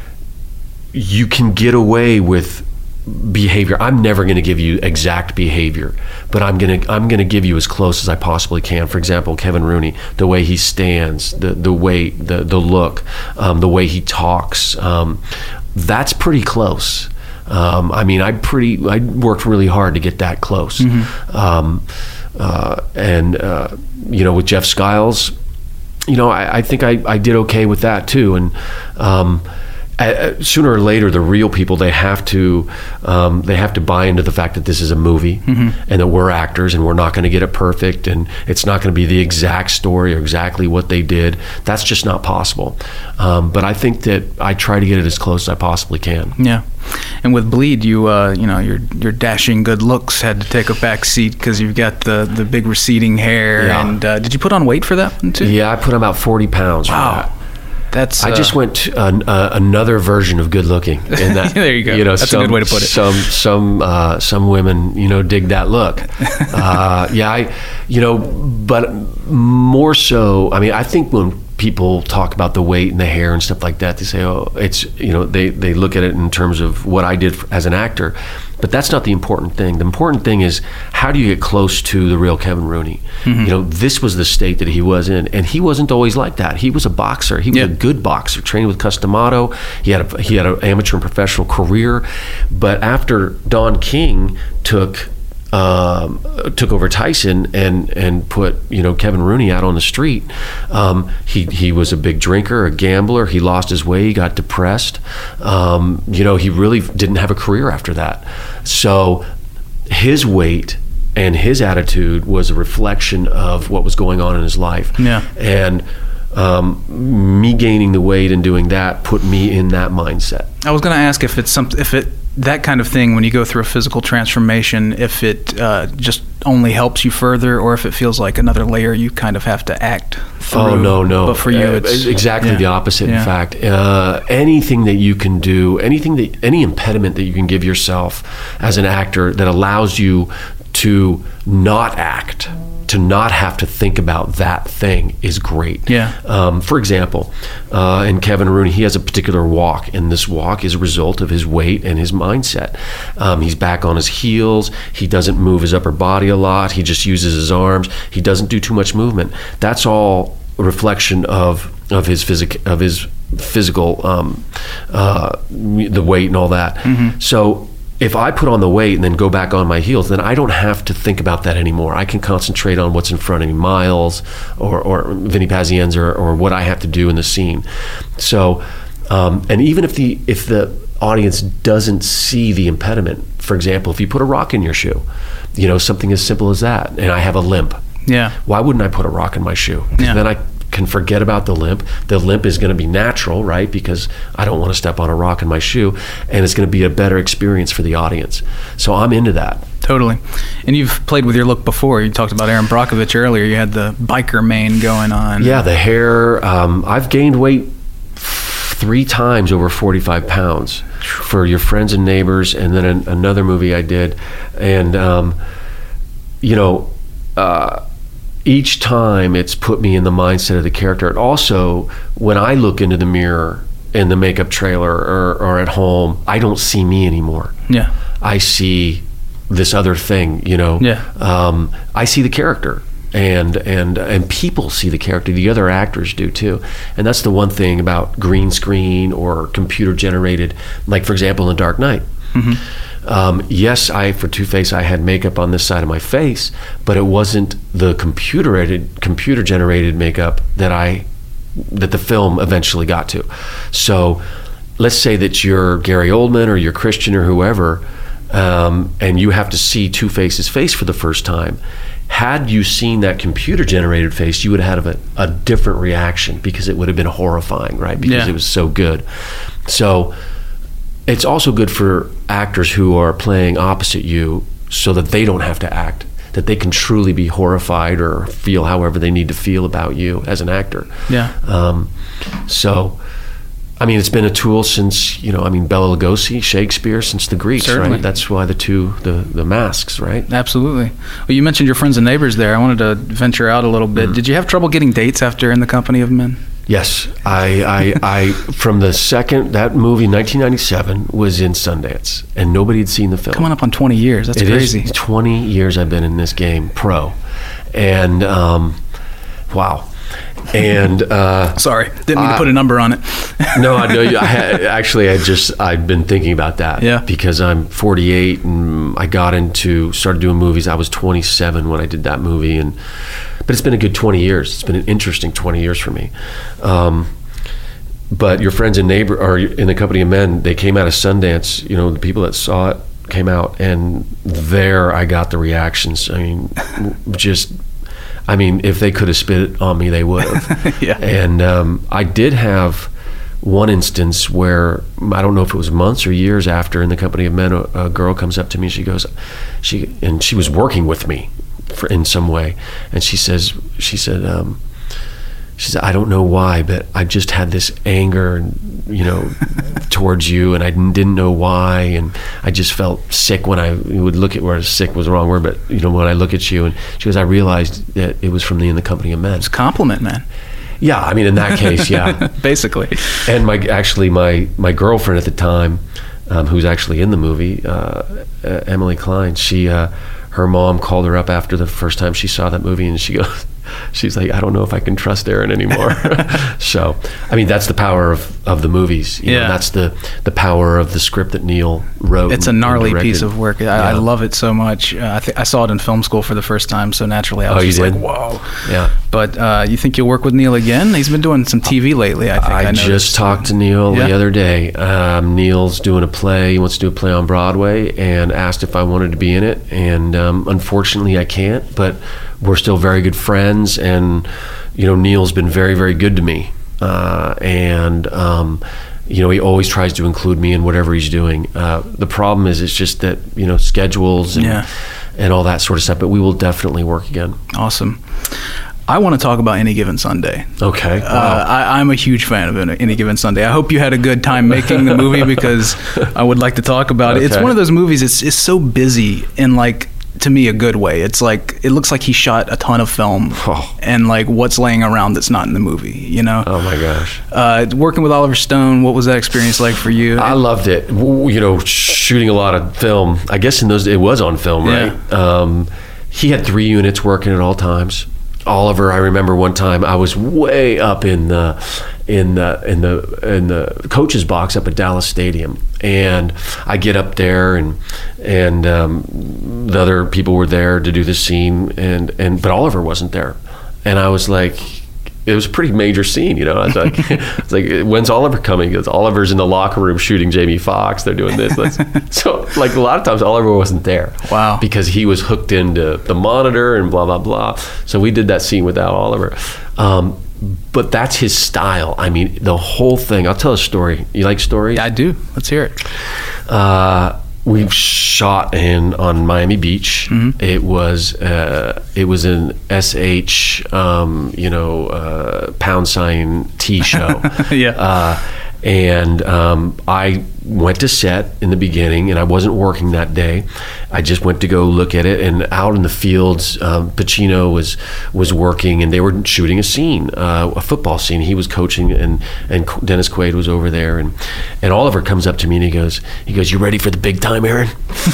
[SPEAKER 7] you can get away with behavior. I'm never going to give you exact behavior, but I'm going to I'm going to give you as close as I possibly can. For example, Kevin Rooney, the way he stands, the the weight, the the look, um, the way he talks, um, that's pretty close. Um, I mean, I pretty I worked really hard to get that close. Mm-hmm. Um, uh, and uh, you know, with Jeff Skiles, you know, I, I think I, I did okay with that too. And um, Uh, sooner or later, the real people, they have to um, they have to buy into the fact that this is a movie, mm-hmm. and that we're actors and we're not going to get it perfect, and it's not going to be the exact story or exactly what they did. That's just not possible. Um, but I think that I try to get it as close as I possibly can.
[SPEAKER 1] Yeah. And with Bleed, you uh, you know, your your dashing good looks had to take a back seat because you've got the, the big receding hair.
[SPEAKER 7] Yeah.
[SPEAKER 1] And uh, did you put on weight for that one too?
[SPEAKER 7] Yeah, I put on about forty pounds for
[SPEAKER 1] wow.
[SPEAKER 7] that.
[SPEAKER 1] That's,
[SPEAKER 7] I
[SPEAKER 1] uh,
[SPEAKER 7] just went to an, uh, another version of good looking. In that,
[SPEAKER 1] there you go.
[SPEAKER 7] You know,
[SPEAKER 1] That's
[SPEAKER 7] some,
[SPEAKER 1] a good way to put it.
[SPEAKER 7] Some some uh, some women, you know, dig that look. uh, yeah, I, you know, but more so. I mean, I think when people talk about the weight and the hair and stuff like that, they say, oh, it's, you know, they they look at it in terms of what I did as an actor. But that's not the important thing. The important thing is, how do you get close to the real Kevin Rooney? Mm-hmm. You know, this was the state that he was in, and he wasn't always like that. He was a boxer. He was
[SPEAKER 1] yeah.
[SPEAKER 7] a good boxer, trained with Customato. He had a, he had an amateur and professional career. But after Don King took um, took over Tyson and and put, you know, Kevin Rooney out on the street, um, he he was a big drinker, a gambler. He lost his way. He got depressed. Um, you know, he really didn't have a career after that. So his weight and his attitude was a reflection of what was going on in his life.
[SPEAKER 1] Yeah.
[SPEAKER 7] And um, me gaining the weight and doing that put me in that mindset.
[SPEAKER 1] I was going to ask if it's some, if it that kind of thing, when you go through a physical transformation, if it uh, just only helps you further, or if it feels like another layer you kind of have to act through.
[SPEAKER 7] Oh, no, no.
[SPEAKER 1] But for you,
[SPEAKER 7] uh,
[SPEAKER 1] it's
[SPEAKER 7] exactly
[SPEAKER 1] yeah.
[SPEAKER 7] the opposite.
[SPEAKER 1] Yeah.
[SPEAKER 7] In fact, uh, anything that you can do, anything that, any impediment that you can give yourself as an actor that allows you to not act, to not have to think about that thing, is great.
[SPEAKER 1] Yeah.
[SPEAKER 7] Um, for example, uh, in Kevin Rooney, he has a particular walk, and this walk is a result of his weight and his mindset. Um, he's back on his heels. He doesn't move his upper body a lot. He just uses his arms. He doesn't do too much movement. That's all a reflection of of his physic of his physical um, uh, the weight and all that. Mm-hmm. So if I put on the weight and then go back on my heels, then I don't have to think about that anymore. I can concentrate on what's in front of me, Miles or, or Vinny Pazienza, or, or what I have to do in the scene. So, um, and even if the if the audience doesn't see the impediment, for example, if you put a rock in your shoe, you know, something as simple as that, and I have a limp.
[SPEAKER 1] Yeah.
[SPEAKER 7] Why wouldn't I put a rock in my shoe?
[SPEAKER 1] Yeah.
[SPEAKER 7] Then I can forget about the limp. The limp is going to be natural, right? Because I don't want to step on a rock in my shoe, and it's going to be a better experience for the audience. So I'm into that.
[SPEAKER 1] Totally. And you've played with your look before. You talked about Aaron Brockovich earlier. You had the biker mane going on.
[SPEAKER 7] Yeah, the hair. Um, I've gained weight three times over forty-five pounds for Your Friends and Neighbors, and then an, another movie I did. And, um, you know, uh, each time it's put me in the mindset of the character. And also, when I look into the mirror in the makeup trailer or, or at home, I don't see me anymore.
[SPEAKER 1] Yeah.
[SPEAKER 7] I see this other thing, you know.
[SPEAKER 1] Yeah.
[SPEAKER 7] Um, I see the character. And and and people see the character. The other actors do too. And that's the one thing about green screen or computer generated, like for example in Dark Knight. Mm-hmm. Um, yes, I for Two-Face I had makeup on this side of my face, but it wasn't the computer computer generated makeup that I that the film eventually got to. So let's say that you're Gary Oldman or you're Christian or whoever, um, and you have to see Two-Face's face for the first time. Had you seen that computer-generated face, you would have had a, a different reaction because it would have been horrifying, right? Because
[SPEAKER 1] yeah.
[SPEAKER 7] it was so good. So it's also good for actors who are playing opposite you so that they don't have to act, that they can truly be horrified or feel however they need to feel about you as an actor.
[SPEAKER 1] Yeah.
[SPEAKER 7] Um, so I mean, it's been a tool since, you know, I mean, Bela Lugosi, Shakespeare, since the Greeks,
[SPEAKER 1] Certainly.
[SPEAKER 7] right? That's why the two, the, the masks, right?
[SPEAKER 1] Absolutely. Well, you mentioned your friends and neighbors there. I wanted to venture out a little bit.
[SPEAKER 7] Mm-hmm.
[SPEAKER 1] Did you have trouble getting dates after In the Company of Men?
[SPEAKER 7] Yes. I, I, I, from the second, that movie, nineteen ninety-seven, was in Sundance, and nobody had seen the film.
[SPEAKER 1] Coming up on twenty years. That's
[SPEAKER 7] It
[SPEAKER 1] crazy.
[SPEAKER 7] is twenty years I've been in this game, pro. And, um, wow. And uh,
[SPEAKER 1] Sorry, didn't mean
[SPEAKER 7] I-
[SPEAKER 1] to put a number on it.
[SPEAKER 7] no, I know you. I had, actually, I just I've been thinking about that.
[SPEAKER 1] Yeah.
[SPEAKER 7] Because I'm forty-eight and I got into started doing movies. I was twenty-seven when I did that movie, and but it's been a good twenty years. It's been an interesting twenty years for me. Um, but your friends and neighbor or In the Company of Men, they came out of Sundance. You know, the people that saw it came out, and there I got the reactions. I mean, just. I mean, if they could have spit it on me, they would have.
[SPEAKER 1] Yeah.
[SPEAKER 7] And um, I did have one instance where, I don't know if it was months or years after In the Company of Men, a, a girl comes up to me, she goes, she and she was working with me for, in some way, and she says, she said, um, she said, I don't know why, but I just had this anger, and you know, towards you, and I didn't know why, and I just felt sick when I would look at where sick was the wrong word, but you know, when I look at you, and she goes, I realized that it was from the In the Company of Men.
[SPEAKER 1] It's a compliment, man.
[SPEAKER 7] Yeah, I mean, in that case, yeah.
[SPEAKER 1] Basically.
[SPEAKER 7] And my actually my my girlfriend at the time, um, who's actually in the movie, uh, uh, Emily Klein, she uh, her mom called her up after the first time she saw that movie, and she goes, she's like, I don't know if I can trust Aaron anymore. So, I mean, that's the power of, of the movies. You
[SPEAKER 1] Yeah.
[SPEAKER 7] know, that's the the power of the script that Neil wrote.
[SPEAKER 1] It's a
[SPEAKER 7] and- and
[SPEAKER 1] gnarly
[SPEAKER 7] directed.
[SPEAKER 1] piece of work. I,
[SPEAKER 7] Yeah.
[SPEAKER 1] I love it so much. Uh, I, th- I saw it in film school for the first time, so naturally I was
[SPEAKER 7] Oh, you
[SPEAKER 1] just like,
[SPEAKER 7] did?
[SPEAKER 1] whoa.
[SPEAKER 7] Yeah.
[SPEAKER 1] But uh, you think you'll work with Neil again? He's been doing some T V lately, I think. I,
[SPEAKER 7] I
[SPEAKER 1] noticed.
[SPEAKER 7] just talked to Neil
[SPEAKER 1] Yeah.
[SPEAKER 7] the other day. Um, Neil's doing a play. He wants to do a play on Broadway, and asked if I wanted to be in it. And um, unfortunately, I can't. But we're still very good friends, and you know, Neil's been very, very good to me. Uh, and um, you know, he always tries to include me in whatever he's doing. Uh, the problem is, it's just that you know, schedules and
[SPEAKER 1] Yeah.
[SPEAKER 7] and all that sort of stuff. But we will definitely work again.
[SPEAKER 1] Awesome. I want to talk about Any Given Sunday.
[SPEAKER 7] Okay. Wow.
[SPEAKER 1] Uh, I, I'm a huge fan of Any, Any Given Sunday. I hope you had a good time making the movie because I would like to talk about it. It's
[SPEAKER 7] Okay.
[SPEAKER 1] one of those movies. It's it's so busy in like, to me, a good way. It's like it looks like he shot a ton of film
[SPEAKER 7] Oh.
[SPEAKER 1] and like what's laying around that's not in the movie. You know.
[SPEAKER 7] Oh my gosh.
[SPEAKER 1] Uh, working with Oliver Stone, what was that experience like for you?
[SPEAKER 7] I loved it. W- You know, shooting a lot of film. I guess in those, it was on film,
[SPEAKER 1] Yeah.
[SPEAKER 7] right? Um, he had three units working at all times. Oliver, I remember one time I was way up in the in the in the in the coach's box up at Dallas Stadium, and I get up there, and and um, the other people were there to do the scene, and and but Oliver wasn't there, and I was like, it was a pretty major scene, you know. I was like, it's like, when's Oliver coming? Because Oliver's in the locker room shooting Jamie Foxx. They're doing this. Let's, so, like, a lot of times Oliver wasn't there.
[SPEAKER 1] Wow.
[SPEAKER 7] Because he was hooked into the monitor and blah, blah, blah. So we did that scene without Oliver. Um, but that's his style. I mean, the whole thing. I'll tell a story. You like stories?
[SPEAKER 1] I do. Let's hear it.
[SPEAKER 7] Uh, we shot in on Miami Beach.
[SPEAKER 1] Mm-hmm.
[SPEAKER 7] It was uh, it was an S H um, you know uh, pound sign T show.
[SPEAKER 1] Yeah.
[SPEAKER 7] Uh, and um, I went to set in the beginning, and I wasn't working that day. I just went to go look at it, and out in the fields, um, Pacino was was working, and they were shooting a scene, uh, a football scene. He was coaching, and and Dennis Quaid was over there, and and Oliver comes up to me and he goes, he goes, "You ready for the big time, Aaron?"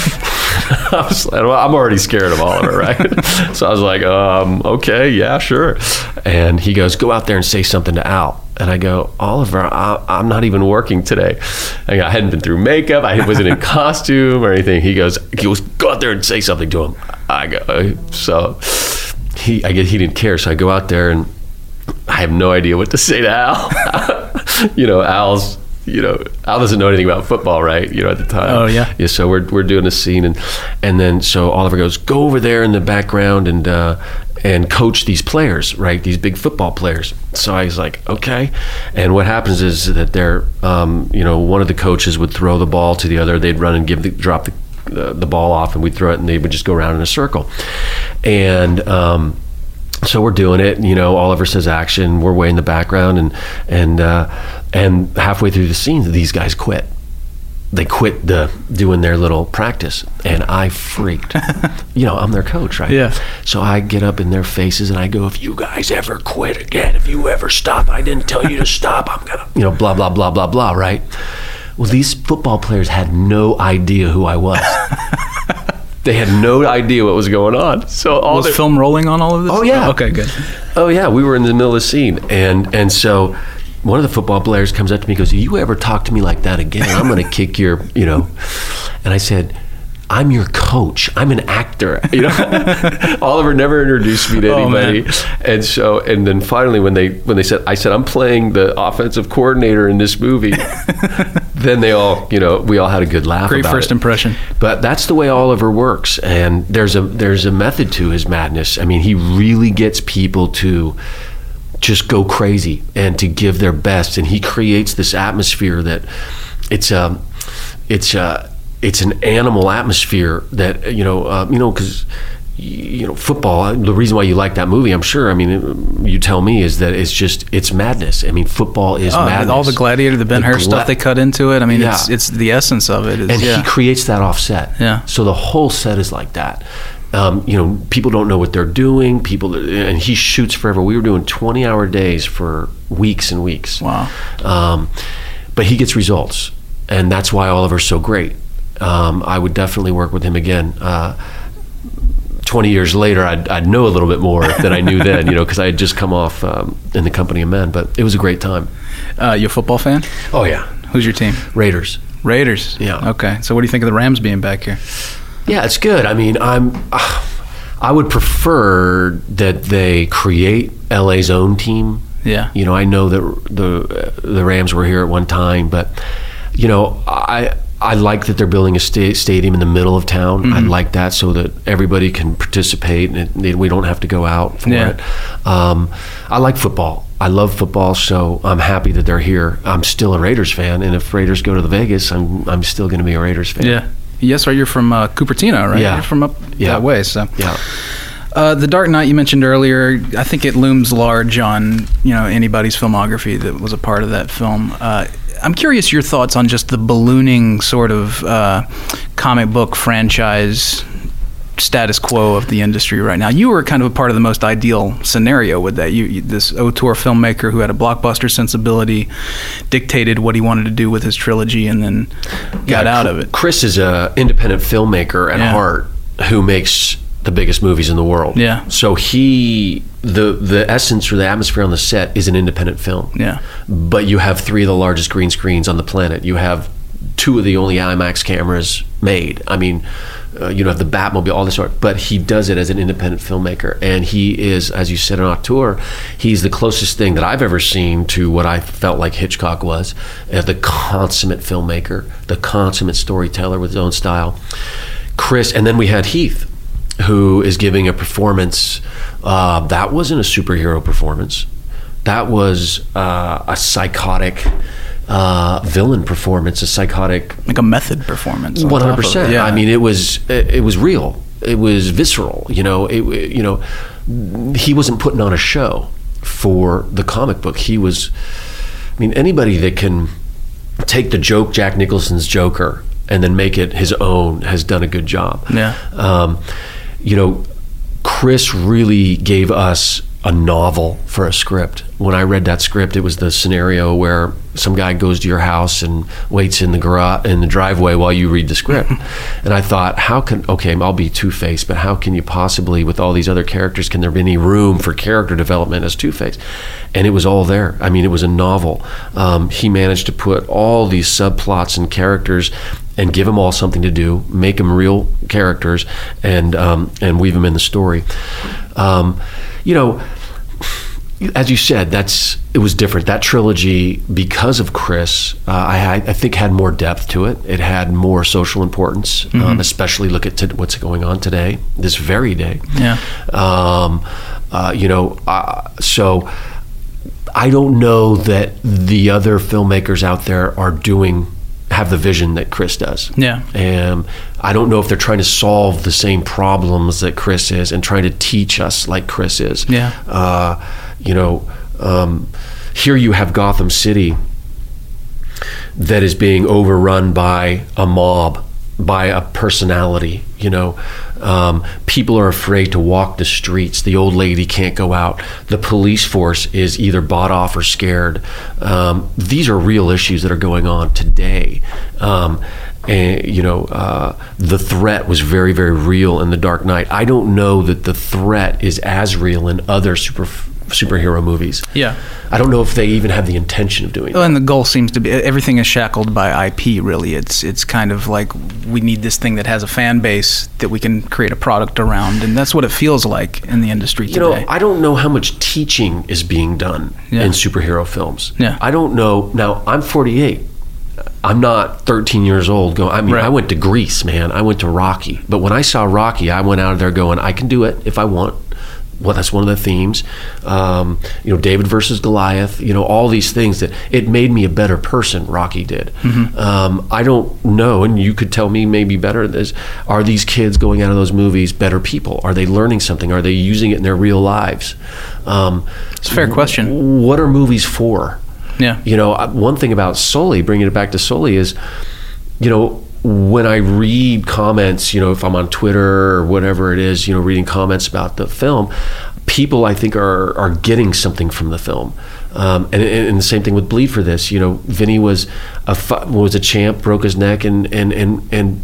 [SPEAKER 7] I was like, well, I'm already scared of Oliver, right? So I was like, um, okay, yeah, sure. And he goes, "Go out there and say something to Al." And I go, "Oliver, I, I'm not even working today. I, go, I hadn't been through makeup. I wasn't in costume or anything." He goes, he goes, "Go out there and say something to him." I go, so he, I guess he didn't care. So I go out there, and I have no idea what to say to Al. You know, Al's, you know, Al doesn't know anything about football, right? You know, at the time.
[SPEAKER 1] Oh, yeah.
[SPEAKER 7] Yeah. So we're we're doing a scene, and and then so Oliver goes, "Go over there in the background and uh, and coach these players, right? These big football players." So I was like, okay. And what happens is that they're, um, you know, one of the coaches would throw the ball to the other. They'd run and give the drop the the, the ball off, and we'd throw it, and they would just go around in a circle. And um, So we're doing it, you know, Oliver says action, we're way in the background, and and uh, and halfway through the scene, these guys quit. They quit the doing their little practice, and I freaked. You know, I'm their coach, right?
[SPEAKER 1] Yeah.
[SPEAKER 7] So I get up in their faces and I go, if you guys ever quit again, if you ever stop, I didn't tell you to stop, I'm gonna, you know, blah, blah, blah, blah, blah, right? Well, these football players had no idea who I was. They had no idea what was going on. So all
[SPEAKER 1] was
[SPEAKER 7] their,
[SPEAKER 1] film rolling on all of this?
[SPEAKER 7] Oh, yeah.
[SPEAKER 1] Okay, good.
[SPEAKER 7] Oh, yeah, we were in the middle of the scene, and and so one of the football players comes up to me and goes, if you ever talk to me like that again, I'm going to kick your, you know. And I said, I'm your coach. I'm an actor. You know, Oliver never introduced me to anybody. Oh, and so, and then finally when they, when they said, I said, I'm playing the offensive coordinator in this movie. Then they all, you know, we all had a good laugh
[SPEAKER 1] Great
[SPEAKER 7] about
[SPEAKER 1] first
[SPEAKER 7] it.
[SPEAKER 1] impression.
[SPEAKER 7] But that's the way Oliver works. And there's a, there's a method to his madness. I mean, he really gets people to just go crazy and to give their best, and he creates this atmosphere that it's um it's uh it's an animal atmosphere that you know uh, you know because you know football, the reason why you like that movie, I'm sure, I mean, you tell me, is that it's just it's madness. I mean, football is
[SPEAKER 1] oh,
[SPEAKER 7] madness.
[SPEAKER 1] All the Gladiator, the Ben-Hur
[SPEAKER 7] gla-
[SPEAKER 1] stuff they cut into it. I mean,
[SPEAKER 7] yeah.
[SPEAKER 1] it's it's the essence of it. Is,
[SPEAKER 7] and
[SPEAKER 1] yeah.
[SPEAKER 7] he creates that offset.
[SPEAKER 1] Yeah.
[SPEAKER 7] So the whole set is like that. Um, you know, people don't know what they're doing. People, and he shoots forever. We were doing twenty-hour days for weeks and weeks.
[SPEAKER 1] Wow.
[SPEAKER 7] Um, but he gets results, and that's why Oliver's so great. Um, I would definitely work with him again. Uh, twenty years later, I'd, I'd know a little bit more than I knew then, you know, because I had just come off um, In the Company of Men. But it was a great time.
[SPEAKER 1] Uh, you a football fan?
[SPEAKER 7] Oh, yeah.
[SPEAKER 1] Who's your team?
[SPEAKER 7] Raiders.
[SPEAKER 1] Raiders?
[SPEAKER 7] Yeah.
[SPEAKER 1] Okay. So what do you think of the Rams being back here?
[SPEAKER 7] Yeah, it's good. I mean, I'm. Uh, I would prefer that they create L A's own team.
[SPEAKER 1] Yeah.
[SPEAKER 7] You know, I know that the the Rams were here at one time, but you know, I I like that they're building a sta- stadium in the middle of town. Mm-hmm. I like that so that everybody can participate and it, we don't have to go out for
[SPEAKER 1] yeah.
[SPEAKER 7] it. Um, I like football. I love football, so I'm happy that they're here. I'm still a Raiders fan, and if Raiders go to the Vegas, I'm I'm still going to be a Raiders fan.
[SPEAKER 1] Yeah. Yes, right. You're from uh, Cupertino, right?
[SPEAKER 7] Yeah.
[SPEAKER 1] You're from up
[SPEAKER 7] yeah.
[SPEAKER 1] that way. So,
[SPEAKER 7] yeah.
[SPEAKER 1] Uh, the Dark Knight you mentioned earlier, I think it looms large on you know anybody's filmography that was a part of that film. Uh, I'm curious your thoughts on just the ballooning sort of uh, comic book franchise status quo of the industry right now. You were kind of a part of the most ideal scenario with that. You, you this auteur filmmaker who had a blockbuster sensibility, dictated what he wanted to do with his trilogy, and then got
[SPEAKER 7] yeah,
[SPEAKER 1] out of it.
[SPEAKER 7] Chris is a independent filmmaker at
[SPEAKER 1] yeah.
[SPEAKER 7] heart who makes the biggest movies in the world.
[SPEAKER 1] Yeah.
[SPEAKER 7] So he, the the essence or the atmosphere on the set is an independent film.
[SPEAKER 1] Yeah.
[SPEAKER 7] But you have three of the largest green screens on the planet. You have two of the only IMAX cameras made. I mean, uh, you know, the Batmobile, all this sort. But he does it as an independent filmmaker, and he is, as you said, an auteur. He's the closest thing that I've ever seen to what I felt like Hitchcock was, as the consummate filmmaker, the consummate storyteller with his own style. Chris, and then we had Heath, who is giving a performance. Uh, that wasn't a superhero performance. That was uh, a psychotic uh, villain performance, a psychotic,
[SPEAKER 1] like a method performance.
[SPEAKER 7] One hundred percent.
[SPEAKER 1] Yeah.
[SPEAKER 7] I mean, it was it, it was real. It was visceral. You know, it, you know, he wasn't putting on a show for the comic book. He was. I mean, anybody that can take the joke, Jack Nicholson's Joker, and then make it his own has done a good job.
[SPEAKER 1] Yeah.
[SPEAKER 7] Um, you know, Chris really gave us a novel for a script. When I read that script, it was the scenario where some guy goes to your house and waits in the garage, in the driveway while you read the script. And I thought, how can, okay, I'll be Two-Face, but how can you possibly, with all these other characters, can there be any room for character development as Two-Face? And it was all there. I mean, it was a novel. Um, he managed to put all these subplots and characters and give them all something to do, make them real characters, and um, and weave them in the story. Um, you know, as you said, that's it was different. That trilogy, because of Chris, uh, I, I think had more depth to it. It had more social importance, mm-hmm. um, especially look at t- what's going on today, this very day.
[SPEAKER 1] Yeah.
[SPEAKER 7] Um, uh, you know, uh, so I don't know that the other filmmakers out there are doing have the vision that Chris does.
[SPEAKER 1] Yeah.
[SPEAKER 7] And I don't know if they're trying to solve the same problems that Chris is and trying to teach us like Chris is.
[SPEAKER 1] Yeah.
[SPEAKER 7] Uh, you know, um, here you have Gotham City that is being overrun by a mob, by a personality, you know. Um, people are afraid to walk the streets. The old lady can't go out. The police force is either bought off or scared. Um, these are real issues that are going on today. Um, and, you know, uh, the threat was very, very real in The Dark Knight. I don't know that the threat is as real in other super superhero movies.
[SPEAKER 1] Yeah.
[SPEAKER 7] I don't know if they even have the intention of doing
[SPEAKER 1] Well,
[SPEAKER 7] that.
[SPEAKER 1] and the goal seems to be everything is shackled by I P. Really, it's it's kind of like we need this thing that has a fan base that we can create a product around, and that's what it feels like in the industry
[SPEAKER 7] You
[SPEAKER 1] today.
[SPEAKER 7] know, I don't know how much teaching is being done
[SPEAKER 1] Yeah.
[SPEAKER 7] in superhero films.
[SPEAKER 1] Yeah.
[SPEAKER 7] I don't know. Now, I'm forty-eight. I'm not thirteen years old. Going. I mean,
[SPEAKER 1] Right.
[SPEAKER 7] I went to Greece, man. I went to Rocky. But when I saw Rocky, I went out of there going, I can do it if I want. Well, that's one of the themes. Um, you know, David versus Goliath. You know, all these things that it made me a better person. Rocky did.
[SPEAKER 1] Mm-hmm.
[SPEAKER 7] Um, I don't know, and you could tell me maybe better. This, are these kids going out of those movies better people? Are they learning something? Are they using it in their real lives? Um,
[SPEAKER 1] It's a fair question.
[SPEAKER 7] What are movies for?
[SPEAKER 1] Yeah.
[SPEAKER 7] You know, uh, one thing about Sully, bringing it back to Sully, is, you know, when I read comments, you know, if I'm on Twitter or whatever it is, you know, reading comments about the film, people I think are are getting something from the film. Um, and, and the same thing with Bleed for This. You know, Vinny was a was a champ, broke his neck, and and and and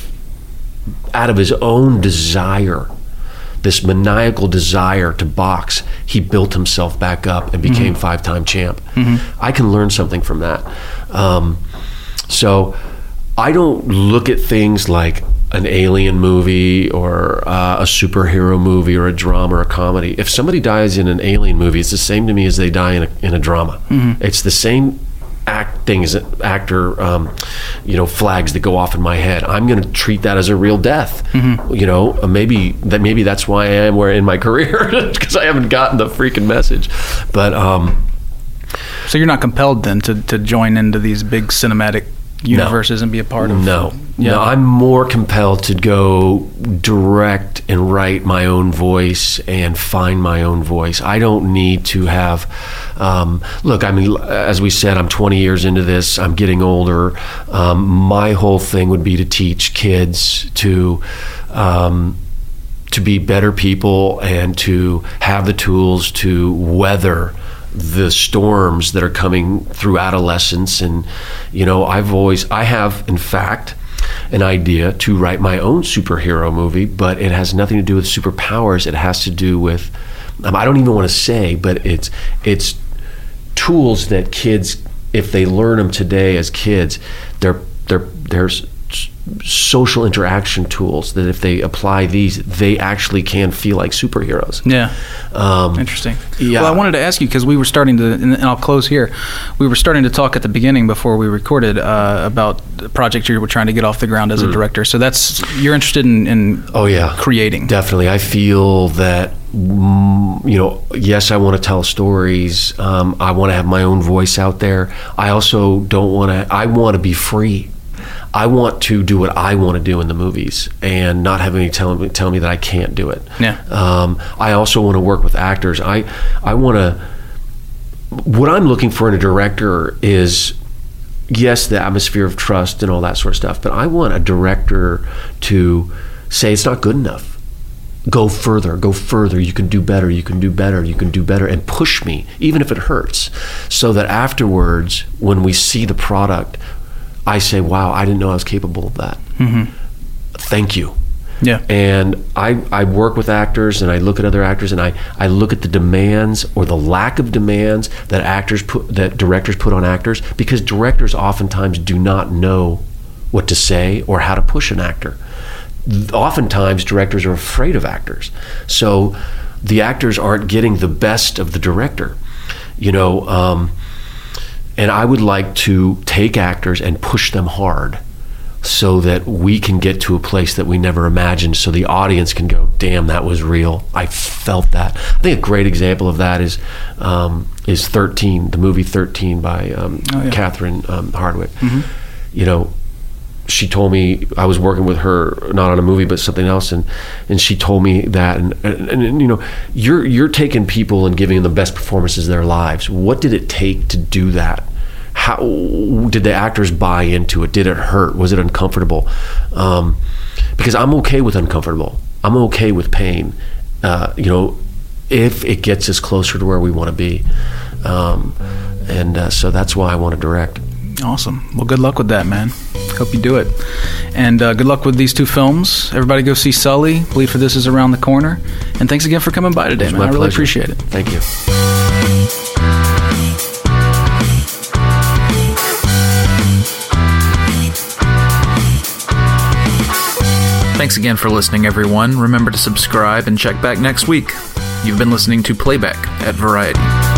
[SPEAKER 7] out of his own desire, this maniacal desire to box, he built himself back up and became mm-hmm. five-time champ. Mm-hmm. I can learn something from that. Um, so I don't look at things like an alien movie or uh, a superhero movie or a drama or a comedy. If somebody dies in an alien movie, it's the same to me as they die in a, in a drama. Mm-hmm. It's the same acting as actor, um, you know, flags that go off in my head. I'm going to treat that as a real death. Mm-hmm. You know, maybe that maybe that's why I am where in my career, because I haven't gotten the freaking message. But um,
[SPEAKER 1] so you're not compelled then to to join into these big cinematic universes
[SPEAKER 7] no.
[SPEAKER 1] and be a part of.
[SPEAKER 7] No,
[SPEAKER 1] yeah.
[SPEAKER 7] no, I'm more compelled to go direct and write my own voice and find my own voice. I don't need to have. Um, look, I mean, as we said, I'm twenty years into this. I'm getting older. Um, my whole thing would be to teach kids to. Um, to be better people and to have the tools to weather the storms that are coming through adolescence. And, you know, I've always, I have, in fact, an idea to write my own superhero movie, but it has nothing to do with superpowers. It has to do with, um, I don't even want to say, but it's, it's tools that kids, if they learn them today as kids, they're, they're, there's social interaction tools that if they apply these, they actually can feel like superheroes.
[SPEAKER 1] Yeah.
[SPEAKER 7] Um,
[SPEAKER 1] Interesting.
[SPEAKER 7] Yeah.
[SPEAKER 1] Well, I wanted to ask you, because we were starting to, and I'll close here, we were starting to talk at the beginning before we recorded uh, about the project you were trying to get off the ground as mm. a director. So that's, you're interested in, in
[SPEAKER 7] oh, yeah.
[SPEAKER 1] creating.
[SPEAKER 7] Definitely. I feel that, mm, you know, yes, I want to tell stories. Um, I want to have my own voice out there. I also don't want to, I want to be free. I want to do what I want to do in the movies and not have any tell me, tell me that I can't do it.
[SPEAKER 1] Yeah.
[SPEAKER 7] Um, I also want to work with actors. I, I want to, what I'm looking for in a director is, yes, the atmosphere of trust and all that sort of stuff, but I want a director to say it's not good enough. Go further, go further. You can do better, you can do better, you can do better, and push me, even if it hurts, so that afterwards, when we see the product, I say, wow, I didn't know I was capable of that. Mm-hmm. Thank you.
[SPEAKER 1] Yeah.
[SPEAKER 7] And I, I work with actors and I look at other actors and I, I look at the demands or the lack of demands that actors put, that directors put on actors, because directors oftentimes do not know what to say or how to push an actor. Oftentimes directors are afraid of actors. So the actors aren't getting the best of the director. You know, um, and I would like to take actors and push them hard so that we can get to a place that we never imagined, so the audience can go, damn, that was real. I felt that. I think a great example of that is um, is thirteen, the movie thirteen by um, oh, yeah. Catherine um, Hardwicke. Mm-hmm. you know, she told me, I was working with her, not on a movie, but something else, and, and she told me that, and, and, and you know, you're you're taking people and giving them the best performances of their lives. What did it take to do that? How did the actors buy into it? Did it hurt? Was it uncomfortable? Um, because I'm okay with uncomfortable. I'm okay with pain. Uh, you know, if it gets us closer to where we want to be, um, and uh, so that's why I want to direct.
[SPEAKER 1] Awesome. Well, good luck with that, man. Hope you do it. And uh, good luck with these two films. Everybody go see Sully. Bleed for This is around the corner. And thanks again for coming by today, man. I really
[SPEAKER 7] pleasure.
[SPEAKER 1] appreciate it.
[SPEAKER 7] Thank you.
[SPEAKER 1] Thanks again for listening, everyone. Remember to subscribe and check back next week. You've been listening to Playback at Variety.